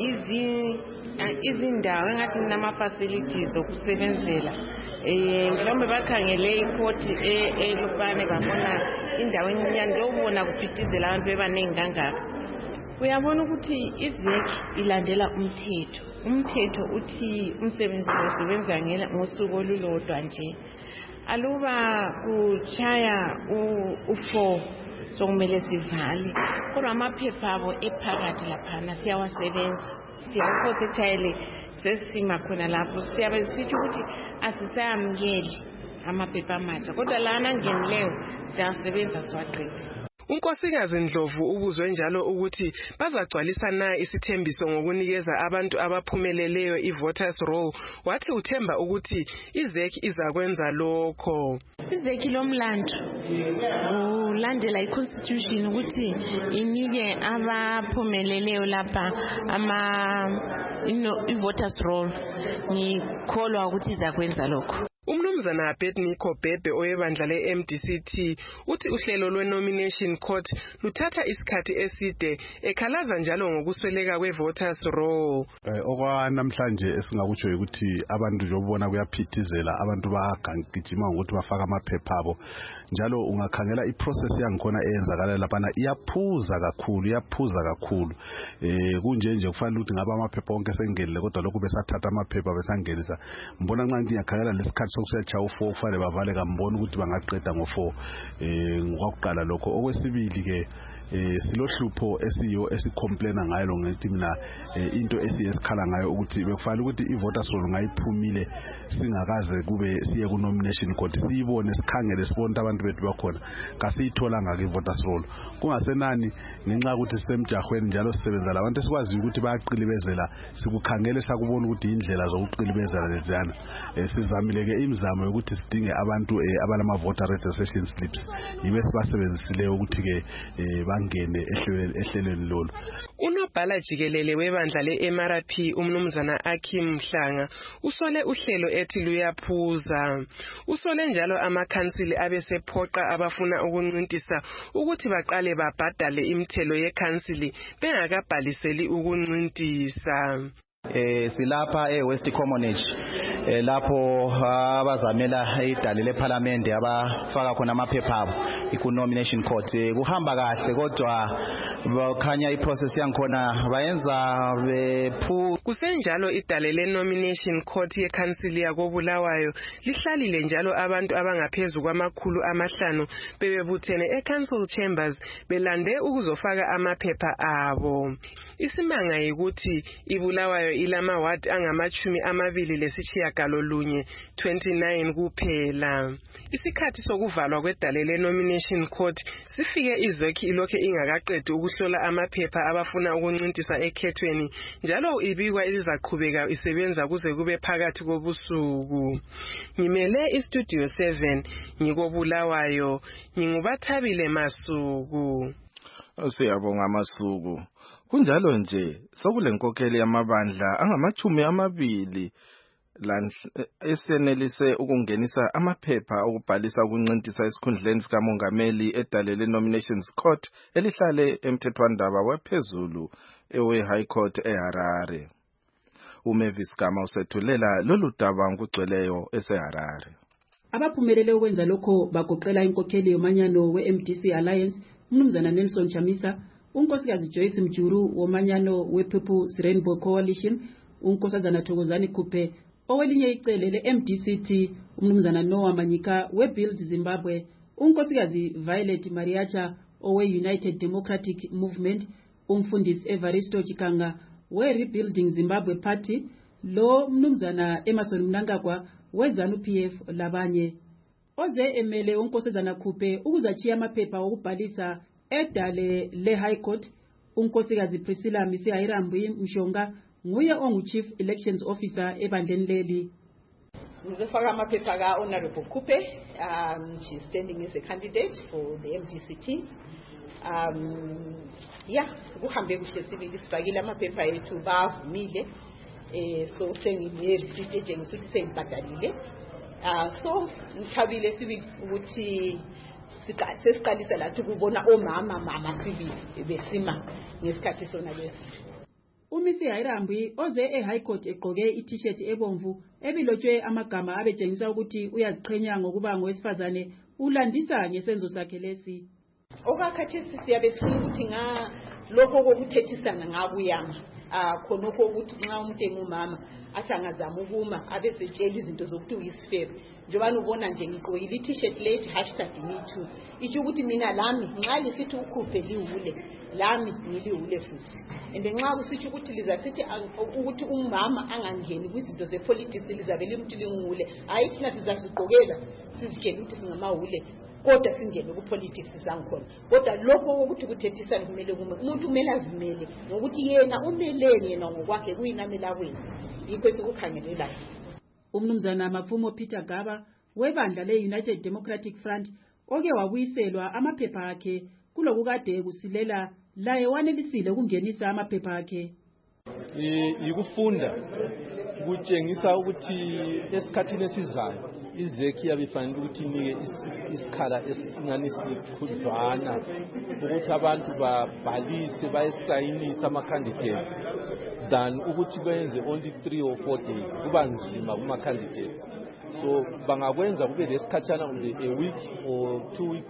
S24: izindawo engathi nama-facilities okusebenzela mhlawumbe bakhangele ikoti eLupane babona indawo encinyane lobona kuphithizela abantu bebaningi kangaka. Uyabona ukuthi iZEC ilandela umthetho uthi umsebenzi usebenza ngosuku olulodwa nje. Aluba kuchaya u4 sokumele sivale kodwa amaphepha abo ephakathi laphana siyawasebenza. Siyawuphosa echayele sesima khona lapho siyabe sithi ukuthi asisayamukeli amaphepha amatsha kodwa lana ngenileyo siyasebenza siwaqede.
S4: Unkosikazi Ndlovu ubuzwe njalo ukuthi bazagcwalisa na isithembiso ngokunikeza abantu abaphumeleleyo ivoters roll. Wathi uthemba ukuthi iZEC izakwenza lokho.
S24: iZEC lomlando ulandela iconstitution ukuthi inike abaphumeleleyo lapha ivoters roll. Ngikholwa ukuthi izakwenza lokho.
S4: Umnumzana Abednego Bhebhe oyebandla leMDCT uthi uhlelo lwenomination court luthatha isikhathi eside ekhalaza njalo ngokusweleka kwevoters roll.
S5: Okwanamhlanje esingakutsho ukuthi abantu nje ubona kuyaphithizela abantu bagijima ngokuthi bafaka amaphepha abo njalo ungakhangela iprocess yangikhona eyenzakala lapha iyaphuza kakhulu kunje kufanele ukuthi ngaba amaphepha onke sengenile kodwa lokho besathatha amaphepha besangenisa mbona nxa ngiyakhangela lesikhathi sokusiyachaya u4 kufanele bavale kambona ukuthi bangaqeda ngo4 ngokwakuqala lokho. Okwesibili ke silohlupho esicomplaina ngayo ngithi mina into esiyesikhala ngayo ukuthi bekufanele ukuthi ivoters roll ngayiphumile singakaze kube siye ku nomination court siyibone sikhangele sibone abantu bethu bakhona kasiyitholanga ke voters roll kungasenani ngenxa ukuthi sisemjahweni njalo sisebenza labantu sikwazi ukuthi bayaqilibezela sikukhangele sakubona ukuthi indlela zokuqilibezela lezana sizamile ke imizamo yokuthi sidinge abantu abalama voter registration slips yibe sibasebenzisile ukuthi ke bangene ehlelweni lolu.
S4: Unobhala jikelele webandla leMRP umnumzana Akim Mhlanga usole uhlelo ethi luyaphuza. Usole njalo amakhansili abesephoqa abafuna ukuncintisa ukuthi baqale babhadale imithelo yekhansili bengakabhaliseli ukuncintisa.
S6: Silapha eWest Commonwealth lapho abazamela idale lePhalamende abafaka khona amaphepha abo ku-nomination court kuhamba kahle kodwa bakhanya iprocess yangikhona bayenza
S4: kusenjalo idale le-nomination court yekhansili yakoBulawayo lihlalile njalo abantu abangaphezulu kwama500 bebebuthene eCouncil Chambers belande ukuzofaka amaphepha abo. Isimanga yikuthi iBulawayo ilamaward angama29 kuphela. Isikhathi sokuvalwa kwedale le-nomination nomination court sifike iZEC ilokhe ingakaqedi ukuhlola amaphepha abafuna ukuncintisa ekhethweni njalo ibikwa izaqhubeka isebenza kuze kube phakathi kobusuku. Ngimele istudio 7 ngikobulawayo ngingubathabile Masuku.
S22: Siyabonga Masuku. Kunjalo nje sokulenkokheli yamabandla angamachumi amabili esenelise ukungenisa amaphepha okubhalisa ukuncintisa esikhundleni sikamongameli edalele nominations court elihlale emthethwandaba wephezulu ewe-High Court eHarare. Umavis Gama usethulela lolu daba ngokugcweleyo eseHarare.
S3: Abaphumelele ukwenza lokho bagoqela inkokheli yomanyano we-MDC Alliance uMnumzana Nelson Chamisa, unkosikazi Joyce Mjuru womanyano we-People's Rainbow Coalition, unkosazana Thokozani Kupe owelinye icele le-MDCT, uMnumzana Noah Manyika we-Build Zimbabwe, unkosikazi Violet Mariacha owe-United Democratic Movement, umfundisi Evaristo Chikanga we-Rebuilding Zimbabwe Party, lo Mnumzana Emerson Mnangagwa we-ZANU-PF labanye. Oze emele unkosazana Kupe ukuzachiya amaphepha okubhalisa edale le-High Court, unkosikazi Priscilla Misihairambwi Mshonga nguye ongu-Chief Elections Officer ebandleni leli.
S7: Ngizofaka amaphepha ka Honorable Kupe. She's standing as a candidate for the MDCT. Kuhambe kuhle sibili sifakile amaphepha ethu bavumile. So sengine-receipt etshengisa ukuthi sengibhadalile. So ngithabile sibili ukuthi sesiqalisa lathi ukubona mama sibili besima ngesikhathi sona lesi.
S3: Misihairambwi oze e-High Court egqoke i-t-shirt ebomvu ebilotshwe amagama abetshengisa ukuthi uyaziqhenya ngokuba ngowesifazane ulandisa ngesenzo sakhe lesi.
S7: Okakhathesi siyabe sifuna ukuthi lokho kokuthethisana ngakuyama. Khonokho ukuthi nxa umuntu engumama asangazama ukuma abesetshela izinto zokuthi uyisifebe. Njengoba ubona nje ngigqokile i-t-shirt lethi #MeToo. Itsho ukuthi mina lami nxa lisithi ukhuphe liwule lami ngiliwule futhi. And nxa kusitsho ukuthi lizasithi ukuthi umama angangeni kwizinto zepolitics lizabe limuntu lingule. Hayi thina sizazigqokela sizitshela ukuthi singamawule kodwa singene ku-politics sangikhona. Kodwa lokho ukuthi kuthethisana kumele umuntu kumele azimele ngokuthi yena umeleni yena ngokwakhe kuyinamela kwenzi. Yikho esikukhangelelayo.
S3: Umnumzana Mafumo Peter Gaba webandla le-United Democratic Front oke wabuyiselwa amaphepha akhe kulokukade kusilela laye wanelisile ukungenisa amaphepha akhe.
S8: Yikufunda kutshengisa ukuthi esikhathini esizayo iZEC yabifanele ukuthi inike isikhala esingani sikhudlwana ukuthi abantu babhalise bayesayinisa ama-candidates than ukuthi benze only 3 or 4 days kuba nzima kuma-candidates. So bangakwenza kube lesikhatshana a week or 2 weeks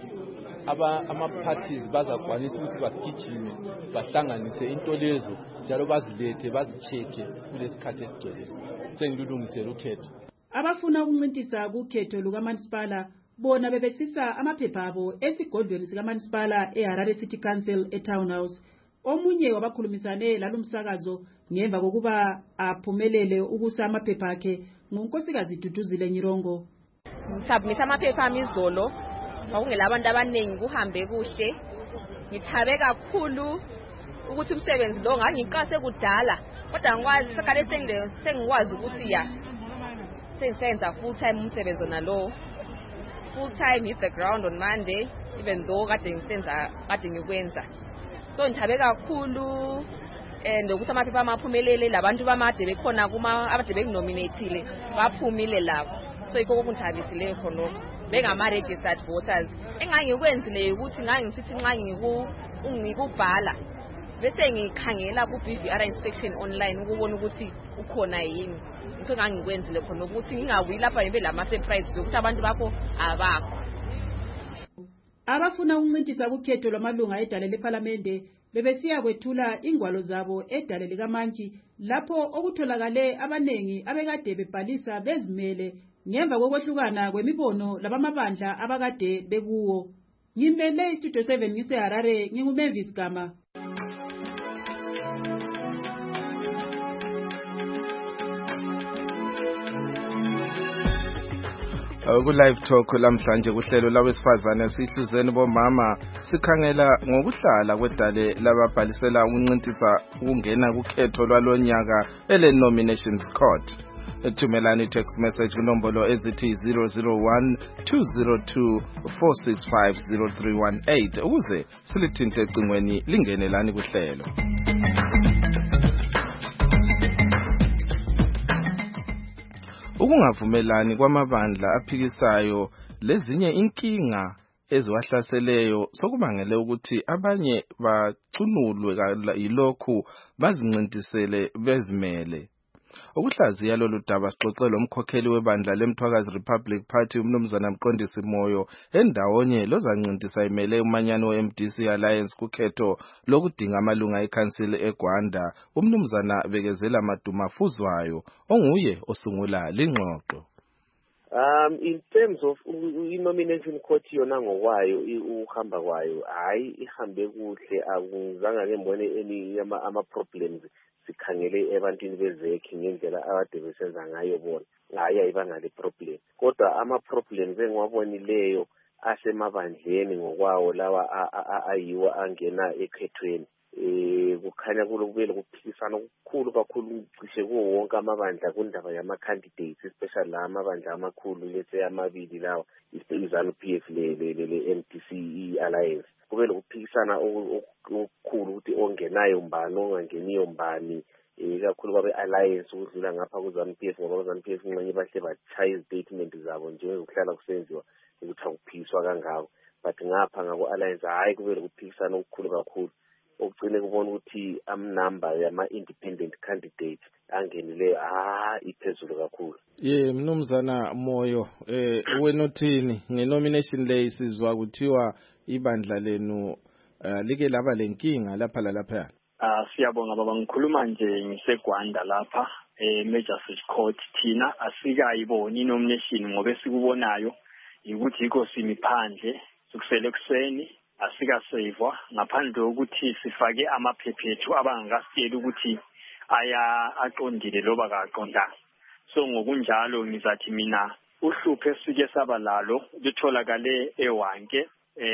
S8: ama-parties bazakwanisa ukuthi bagijime bahlanganise into lezo njalo bazilethe bazicheke kulesikhathi esigcweleyo sengilulungisela ukhetho.
S3: Abafuna ukuncintisa kukhetho lukaManisipala bona bebesisa amaphepha abo esigodlweni sikaManisipala eHarare City Council eTownhouse. Omunye wabakhulumisane lalumsakazo ngemva kokuba aphumelele ukusa amaphepha akhe ngunkosikazi Duduzile Nyirongo.
S9: Ngisubmit amaphepha ami izolo kwakungela abantu abaningi kuhambe kuhle. Ngithabe kakhulu ukuthi umsebenzi lo ngangiqase kudala kodwa ngikwazi sekade sengikwazi ukuthi sengisenza full time umsebenzi nalo. Full time hit the ground on Monday even though kade ngikwenza. So ngithabe kakhulu ukuthi amaphepha amaphumelele labantu bamade bekhona abade benginominatile baphumile labo. So yikho okungithabisile khona bengama registered voters. Engangikwenzile ukuthi ngangisithi nxa ngikubhala bese ngikhangela ku BVR inspection online ukubona ukuthi ukhona yini. Ngikho ngangikwenzile khona ukuthi ngingabuyi lapha ngibe lama surprise ukuthi abantu bakho abakho.
S3: Abafuna ukuncintisa kukhetho lwamalunga edale leParlamente bebesiya kwethula ingwalo zabo edale likaMantshi lapho okutholakale abanengi abekade bebhalisa bezimele ngemva kokwehlukana kwemibono labamabandla abakade bekuwo. Ngimele istudio 7 ngiseHarare nginguMavis Gama.
S22: Ku-live talk lamhlanje kuhlelo lawesifazane sihluzeni bomama sikhangela ngokuhlala kwedale lababhalisela ukuncintisa ukungena kukhetho lwalonyaka ele-nominations court. Thumelani text message kunombolo ezithi 001-202-465-0318 ukuze silithinte ecingweni lingenelani kuhlelo. Ukungavumelani kwamabandla aphikisayo lezinye inkinga eziwahlaseleyo sokubangele ukuthi abanye bacunulwe yilokhu bazincintisele bezimele. Ukuhlaziya lolu daba sixoxele umkhokheli webandla leMthwakazi Republic Party uMnumzana Mqondisi Moyo endawonye lozancintisa imele umanyano weMDC Alliance kukhetho lokudinga amalunga eCouncil eGwanda uMnumzana Bekezela Madumafuzwayo onguye osungula lingxoxo.
S10: In terms of i-nomination court yona ngokwayo uhamba kwayo hayi ihambe kuhle akuzange ngembone ama-problems sikhangele ebantwini bezekhi ngendlela abade besenza ngayo bona hayi ayibanga le problem kodwa ama-problems engiwabonileyo asemabandleni ngokwawo lawa ayiwo angena ekhethweni kukhanya kulokubele kuphikisana okukhulu kakhulu cishe kuwo wonke amabandla kundaba yama-candidates especially la amabandla amakhulu lethe amabili lawa iZANU-PF le-MDC Alliance kubele kuphikisana okukhulu ukuthi ongenayo mbani ongangeniyo mbani kakhulu kwabe-alliance ukudlula ngapha kuZANU-PF ngoba kuZANU-PF nxenye bahle bachaya izitatement zabo njengokuhlala kusenziwa ukuthi akuphikiswa kangako but ngapha ngako-alliance hayi kubele kuphikisana okukhulu kakhulu okugcine kubona ukuthi amnamba yama-independent candidate angenileyo iphezulu kakhulu.
S22: Mnumzana Moyo wena uthini nge-nomination lay sizwa kuthiwa ibandla lenu like laba lenkinga lapha lalapha?
S11: Siyabonga baba ngikhuluma nje ngiseGwanda lapha Magistrate Court thina asikayiboni i-nomination ngoba sikubonayo ukuthi yikho simi phandle sikusele kuseni asikasevwa ngaphandle ukuthi sifake amaphephethu abangakasitsheli ukuthi aqondile loba kaqondanga. So ngokunjalo ngizathi mina uhlupho esike saba lalo litholakale ewanke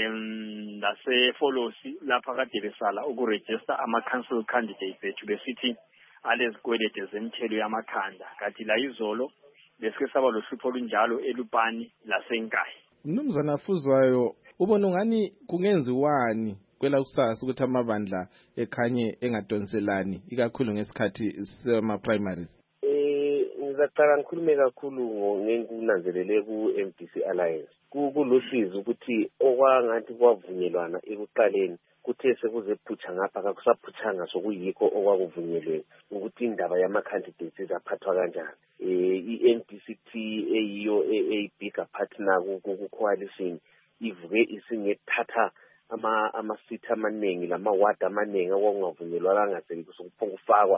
S11: lase-Folosi lapha kade besala ukuregister ama-council candidates bethu besithi alezikwelede zemithelo yamakhanda kanti la izolo besike saba lohlupho olunjalo eLupani laseNkayi.
S22: Mnumzana Fuzwayo ubona ngani kungenziwani kwela kusasa ukuthi amabandla ekhanye engadonselani ikakhulu ngesikhathi sema-primaries?
S10: Ngizaqala ngikhulume kakhulu ngenkunanzelele ku-MDC Alliance. Kulusizi ukuthi okwangathi kwavunyelwana ekuqaleni kuthe sekuze phutha ngapha kakusaphuthanga sokuyikho okwakuvunyelwe ukuthi indaba yama-candidates izaphathwa kanjani. I-NDCT eyiyo bigger partner ku-coalition ivuke isingethatha ama-seat amaningi lama-ward amaningi okwakungavunyelwa kangaze kusukufakwa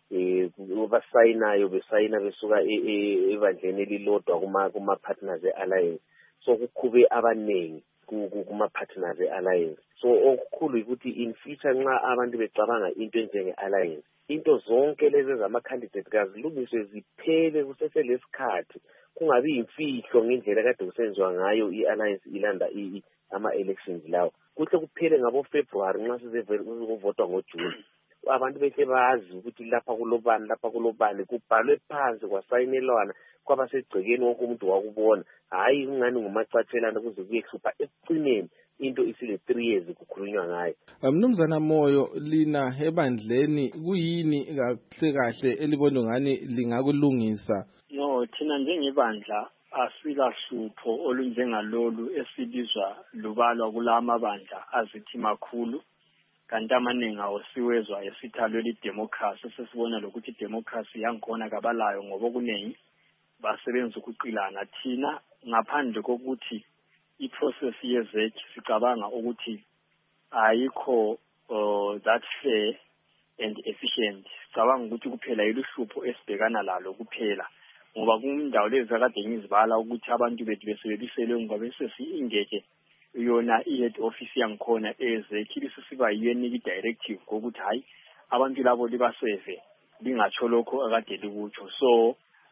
S10: basayinayo besayina besuka ebandleni elilodwa kuma-partners e-alliance so kukhube abaningi kuma-partners e-alliance so okukhulu ukuthi in future nxa abantu becabanga into enjenge-alliance into zonke lezi ezama-candidate kazilungiswe ziphele kuseselesikhathi kungabi imfihlo ngendlela kade kusenziwa ngayo i-alliance ilanda ama-elections lawo kuhle kuphele ngabo-February nxa sizekuvotwa ngoJune abantu behle bazi ukuthi lapha kulobani kubhalwe phansi kwasayinelwana kwabasegcekeni wonke umuntu wakubona hayi kungani ngumacatshelana kuze kuyehlupha ekucineni into isile 3 years kukhulunywa ngayo.
S22: Mnumzana Moyo lina ebandleni kuyini kahle elibona ngani lingakulungisa?
S11: No thina njengebandla asikahlupho olunjengalolu esibizwa lubalwa kulamabandla azithi makhulu kanti amaningi awosiwezwa esithalweni idemocracy sesibona lokuthi idemocracy yankhona kabalayo ngoba kuningi basebenza ukuqilana thina ngaphandle kokuthi iprocess yezekhi sicabanga ukuthi ayikho that fair and efficient sicabanga ukuthi kuphela iluhlupho esibhekana lalo kuphela ngoba kundawo lezi akade ngizibala ukuthi abantu bethu besebenzisele ngoba bese si-engage yona i-head office yangikhona ezekhi lisisiba yiyo enika i-directive ngokuthi hayi abantu labo libaseve lingatsho lokho akade likutsho so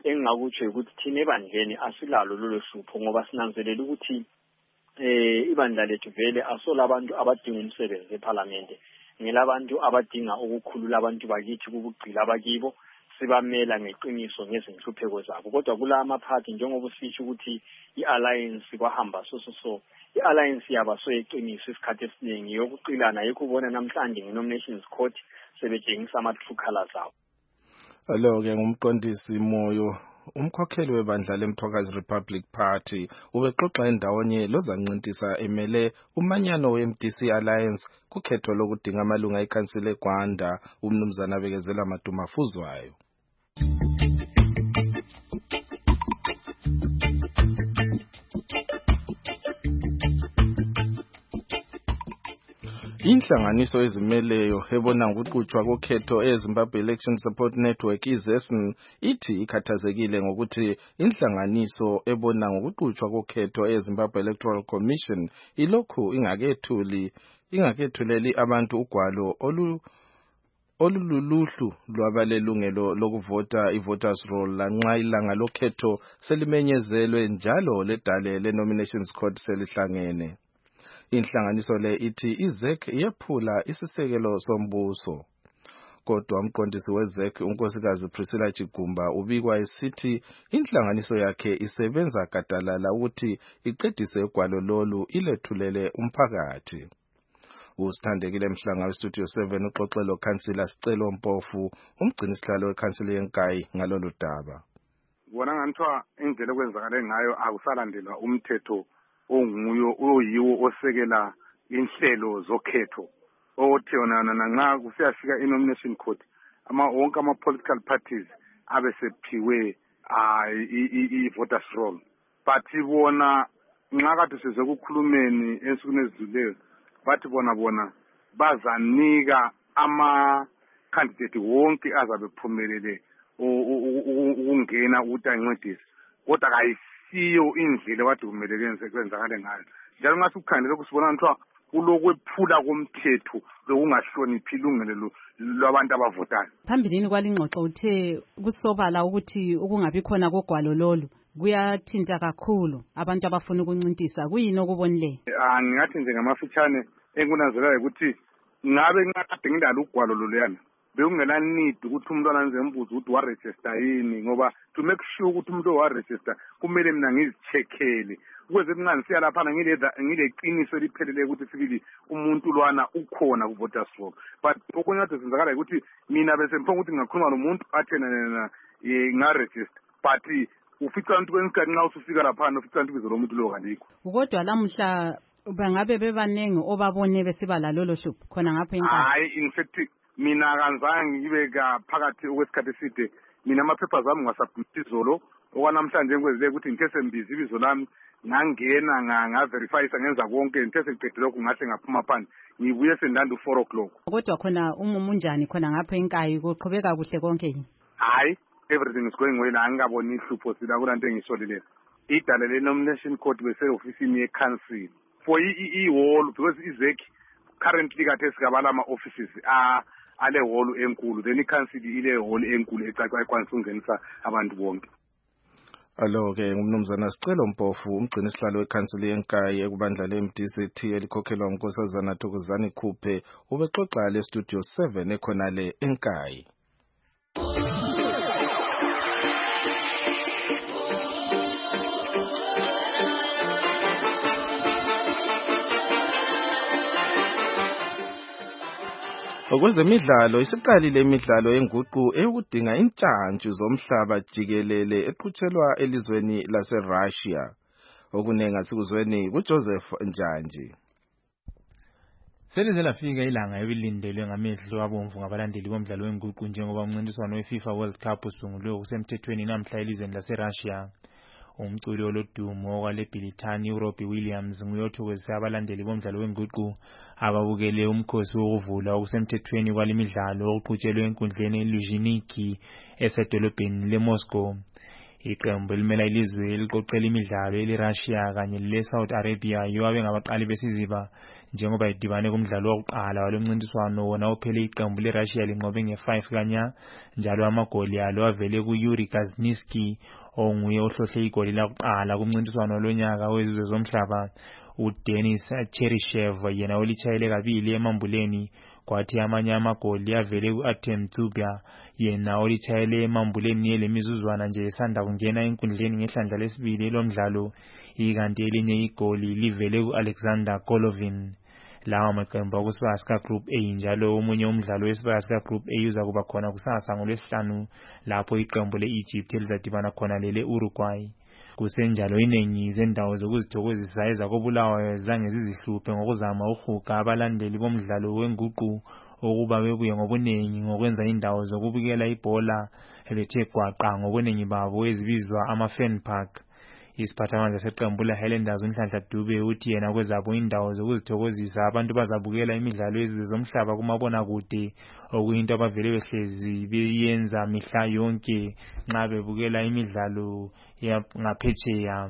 S11: engingakutsho ukuthi thina ebandleni asilalo lolo hlupho ngoba sinanzelela ukuthi ibandla lethu vele asola abantu abadinga umsebenzi eParliamente ngelabantu abadinga ukukhulula abantu bakithi kubugqila abakibo sibamela ngeqiniso ngezinhlupheko zabo kodwa kula amaphathi njengoba usisho ukuthi ialliance kwahamba so ialliance yaba soyeqiniso isikhathi esiningi yokuqilana yikubona namhlanje ngeNominations Court sebetshengisa ama-true colors abo.
S22: Alo-ke ngumqondisi Moyo, umkhokheli webandla leMthwakazi Republic Party ubexoxa endawonye lozancintisa emele umanyano we-MDC Alliance kukhetho lokudinga amalunga ekhansile eGwanda umnumzana Bekezela Madumafuzwayo. Inhlanganiso ezimeleyo ebona ngokuqhutshwa kokhetho eZimbabwe Election Support Network iZESN ithi ikhathazekile ngokuthi inhlanganiso ebona ngokuqhutshwa kokhetho eZimbabwe Electoral Commission ilokhu ingakethuleli abantu ugwalo olululuhlu lwabalelungelo lokuvota i-voters roll lanxa ilanga lokhetho selimenyezelwe njalo ledale le-Nominations Court selihlangene. Inhlanganiso le ithi iZEC yephula isisekelo sombuso. Kodwa umqondisi weZEC unkosikazi Priscilla Chigumba ubikwa esithi inhlanganiso yakhe isebenza gadalala ukuthi iqedise ugwalo lolu ilethulele umphakathi. Usithandekile Mhlanga weStudio 7 uxoxelo Councillor Sicelo Mpofu umgcinisihlalo weCouncil yeNkayi ngalolu daba.
S12: Bona nganthiwa indlela okwenzakale ngayo akusalandelwa umthetho onguyo oyiwo osekela inhlelo zokhetho othi yona nxa kusiyafika i-nomination court wonke ama-political parties abe sephiwe i-voters roll but bona nxa kade sezekukhulumeni ensukwini ezidluleyo bathi bona bazanika ama-candidate wonke azabe phumelele ukungena ukuthi ancedise kodwa kayisiyo indlela kade kumele kwenzakale ngayo njalo nxa sikukhangele kusibona kuthiwa kulokwephula komthetho lokungahloniphi ilungelo lwabantu abavotayo.
S3: Phambilini kwalingxoxo uthe kusobala ukuthi ukungabi khona kogwalo lolu kuyathinta kakhulu abantu abafuna ukuncintisa kuyini okubonileyo?
S12: Ngingathi nje ngamafitshane enkunanzelayo ukuthi ngabe ngakade ngilalo ugwalo loluyana bekungela need ukuthi umuntu ananze embuzo ukuthi waregister yini ngoba to make sure ukuthi umuntu waregister kumele mina ngizicheckele ukuze kunganisiya lapha ngileqiniso eliphelele ukuthi sibili umuntu lwana ukhona ku voters roll but okunye kade senzakala ukuthi mina bese mfuna ukuthi ngingakhuluma nomuntu athena ngaregister but ufica abantu kwensikhathi nxa usufika lapha ufica abantu bizo lomuntu lo kalikho.
S3: Kodwa lamuhla bangabe bebanengi obabone besiba lalolo hlupho khona ngapha enkani?
S12: Hayi in fact mina kanzange ngibe phakathi okwesikhathi eside mina amaphepha zami ngasubmit izolo okwanamhlanje ngikwenzile ukuthi ngithe sembizi ibizo lami ngangena ngaverifyisa ngenza konke ngithe sengiqedile lokhu ngahle ngaphuma phandle ngibuye sendanda 4 o'clock.
S3: Kodwa khona umunjani khona ngapha enkani kuqhubeka kuhle konke yini?
S12: Hayi everything is going well angaboni ihlupho sila kulanto engisolile idale le-nomination court bese-ofisini ye-council for i-hall because iZEC currently kade sigabala ama-offices ale hall enkulu then i-council ile hall enkulu ecaca ekwanisa ukungenisa abantu bonke.
S22: Alo-ke ngumnumzana Sicelo Mpofu umgcinisihlalo weCouncil yeNkayi ekubandla le-MDC elikhokhelwa ngunkosazana Thokozani Khuphe ubexoxa le-Studio 7 ekhonale eNkayi. Okwezemidlalo isiqalile imidlalo yenguqu eyokudinga intshantshu zomhlaba jikelele eqhutshelwa elizweni laseRussia. Okunenga sikuzweni kuJoseph Njanji.
S2: Selize lafika ilanga ebilindelwe ngamehlo abomvu ngabalandeli bomdlalo wenguqu njengoba umncintiswano weFIFA World Cup usungulwe kusemthethweni namhla elizweni laseRussia. Umculi olodumo kwaleBrithani uRobbie Williams nguyothokozisa abalandeli bomdlalo wenguqu ababukele umkhosi wokuvula okusemthethweni kwalemidlalo oqhutshelwe enkundleni eLuzhniki esedolobheni leMoscow. Iqembu elimela ilizwe eliqoqela imidlalo eliRussia kanye le-Saudi Arabia yiwabe ngabaqali besiziba njengoba idibane kumdlalo wokuqala walomncintiswano wona ophele iqembu leRussia linqobe nge-5 kanya njalo amagoli alo avele kuYuri Gazniski onguye ohlohle igoli lakuqala kumncintiswano lonyaka wezizwe zomhlaba. uDenis Cheryshev yena olitshayele kabili emambuleni kwathi amanye amagoli avele ku-Artem Dzyuba yena olitshayele emambuleni yelemizuzwana nje esanda kungena enkundleni ngehlandla lesibili lomdlalo ikanti elinye igoli livele ku-Alexander Golovin. Lawa maqembu akusibaya Group A njalo omunye umdlalo wesibaya Group A uza kuba khona kusasa ngoLwesihlanu lapho iqembu le-Egypt elizadibana khona lele-Uruguay. Kusenjalo iningi zendawo zokuzithokozisa ezakobulawayo zange zizihluphe ngokuzama uhuga abalandeli bomdlalo wenguqu okuba bebuye ngobuningi ngokwenza indawo zokubukela ibhola bethe gwaqa ngobuningi babo ezibizwa ama-fan park. Isiphathamandla seqembu leHighlanders uNhlanhla Dube uthi yena kwezabo indawo zokuzithokozisa abantu bazabukela imidlalo yezizwe zomhlaba kumabonakude okuyinto abavele behlezi beyenza mihla yonke nxa bebukela imidlalo ngaphetsheya.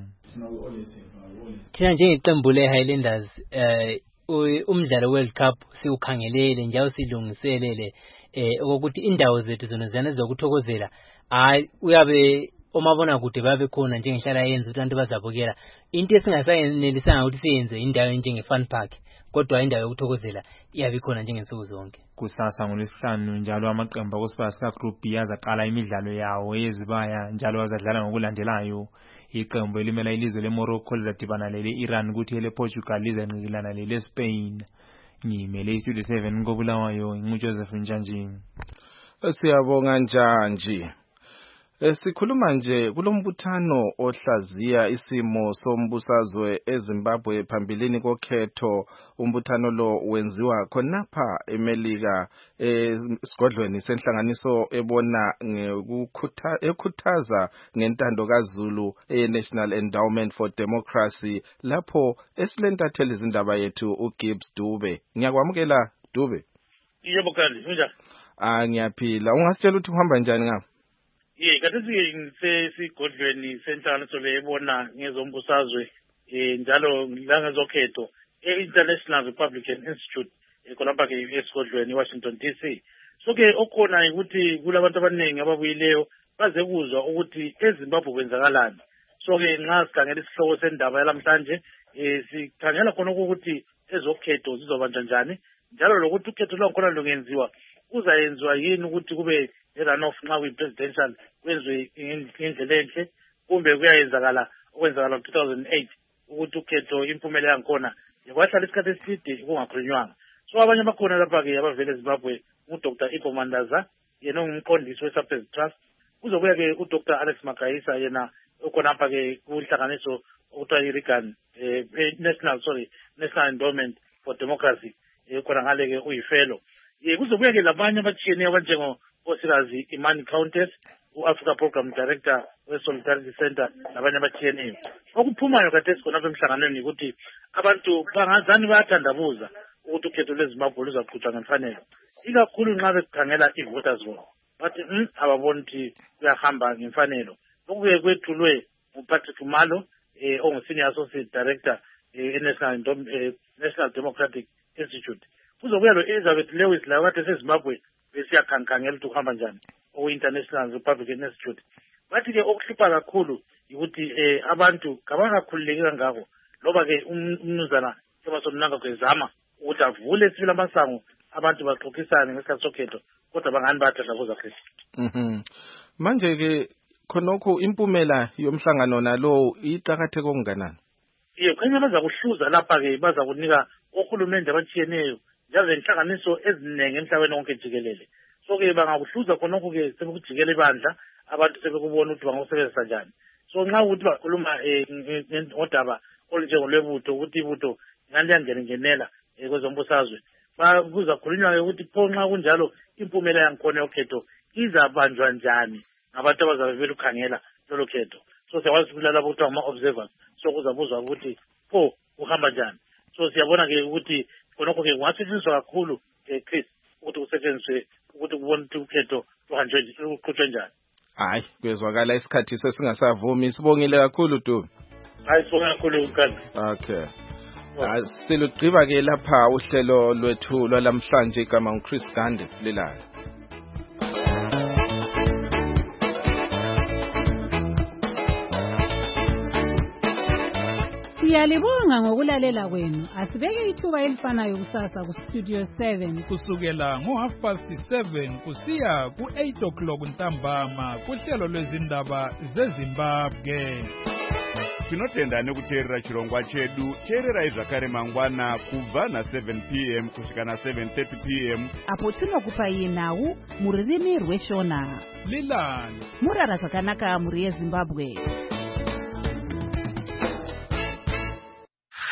S13: Thina njengeqembu leHighlanders umdlalo World Cup siukhangelele njalo silungiselele ukuthi indawo zethu zonozana zokuthokozela uyabe omabona kude babe khona njengehlala yenza ukuthi abantu bazabukela into esingasayenelisanga ukuthi siyenze indawo njenge-fun park kodwa indawo yokuthokozela iyabe khona njengensuku zonke.
S2: Kusasa ngoLwesihlanu njalo amaqembu akusibaya Group B azaqala imidlalo yawo yezibaya njalo azadlala ngokulandelayo. Iqembu elimela ilizwe leMorocco lizadibana lele-Iran kuthi elePortugal lizanqikilana lele-Spain. Ngimele iStudio 7 koBulawayo nguJoseph Njanji.
S22: Siyabonga Njanji. Sikhuluma nje kulombuthano ohlaziya isimo sombusazwe eZimbabwe phambilini kokhetho. Umbuthano lo wenziwa khonapha eMelika esigodlweni senhlanganiso ebona ekhuthaza ngentando kaZulu National Endowment for Democracy lapho esilentatheli izindaba yethu uGibbs Dube. Ngiyakwamukela Dube.
S14: Yebo kandi unjani?
S22: Ngiyaphila. Ungasitshela ukuthi uhamba njani ngapha?
S14: Kade sigodlweni senhlanganiso lebona ngezombusazwe njalo langezokhetho International Republican Institute khonapha ke esigodlweni Washington DC. So ke okhona ukuthi kulabantu abaningi ababuyileyo baze kuzwa ukuthi eZimbabwe kwenzakalani. So ke nxa sikhangela isihloko sendaba yalamhlanje sikhangela khona ukuthi ezokhetho zizobanjwa njani njalo lokuthi ukhetho lwakhona lungenziwa kuzayenziwa yini ukuthi kube runoff nxa kuyi-presidential kwenziwe ngendlela enhle kumbe kuyayenzakala okwenzakala ngo-2008 ukuthi ukhetho impumela yankhona kwahlala isikhathi eside kungakhulunywanga. So abanye bakhona lapha-ke abavele eZimbabwe uDr Ipo Mandaza yena ungumqondisi we-Subsidy Trust. Kuzobuya-ke uDr Alex Magayisa yena ukhonapha-ke kuhlanganiso okuthiwa i-Reagan National Endowment for Democracy khona ngale-ke uyifelo. Kuzobuya-ke labanye abatshiyeneyo abanjengonkosikazi Imani Countess u-Africa Program Director we-Solidarity Center nabanye abatshiyeneyo. Okuphumayo kade sikhonapha emhlanganweni ukuthi abantu bangazani bayathandabuza ukuthi ukhetho lweZimbabwe luzaqhutshwa ngemfanelo ikakhulu nxa bekhangela i-voters roll bathi ababoni ukuthi kuyahamba ngemfanelo. Lokhu-ke kwethulwe nguPatrick Malo ongu-Senior Associate Director National Democratic Institute. Kuzobuya lo-Elizabeth Lewis layo kade seZimbabwe besiyakhankhangela ukuthi kuhamba njani oku-International Republican Institute. Bathi-ke okuhlupha kakhulu ukuthi abantu kabakakhululeki kangako loba-ke umnumzana Emerson Mnangagwa ezama ukuthi avule sibili amasango abantu baxoxisane ngesikhathi sokhetho kodwa bangani bayathandabuza Kristu.
S22: Manje-ke khonokho impumela yomhlangano nalo iqakatheke okunganani?
S14: Khanya baza kuhluza lapha-ke baza kunika ohulumende abatshiyeneyo njalo zenhlanganiso eziningi emhlabeni wonke jikelele. So-ke bangakuhluza khonokho-ke sebekujikela ibandla abantu sebekubona ukuthi bangakusebenzisa njani. So nxa ukuthi bakhuluma ngodaba olunjengolwebutho ukuthi ibutho ngani liyangenengenela kwezombusazwe kuzakhulunywa-ke ukuthi pho nxa kunjalo impumela yankhona yokhetho izabanjwa njani ngabantu abazabe belukhangela lolo khetho. So siyakwazi ukulalabo kuthiwa ngama-observers. So kuzabuzwa ukuthi pho kuhamba njani. So siyabona-ke ukuthi khonokho-ke kungasetshenziswa kakhulu Chris ukuthi kusetshenziswe ukuthi kubone ukuthi ukhetho luqhutshwe njani.
S22: Hayi kwezwakala isikhathi sesingasavumi. Sibongile kakhulu Dube.
S14: Hayi sibonga kakhulu ukani.
S22: Okay. Silugqiba ke lapha uhlelo lwethu lwalamhlanje igama uChris Gande Lilanga.
S23: Siyalibonga ngokulalela kwenu. Asibeke ithuba elifanayo kusasa ku Studio 7
S15: kusukela ngo7:30 kusiya ku8 ntambama kuhlelo lwezindaba zeZimbabwe.
S1: Tinotenda nekuteerera chirongwa chedu teerera zvakare mangwana kubva na7 p.m. kusvika na7:30 p.m.
S23: apo tinokupa nhau muririmi rweshona.
S15: Lilani
S23: Murara zvakanaka muri yeZimbabwe.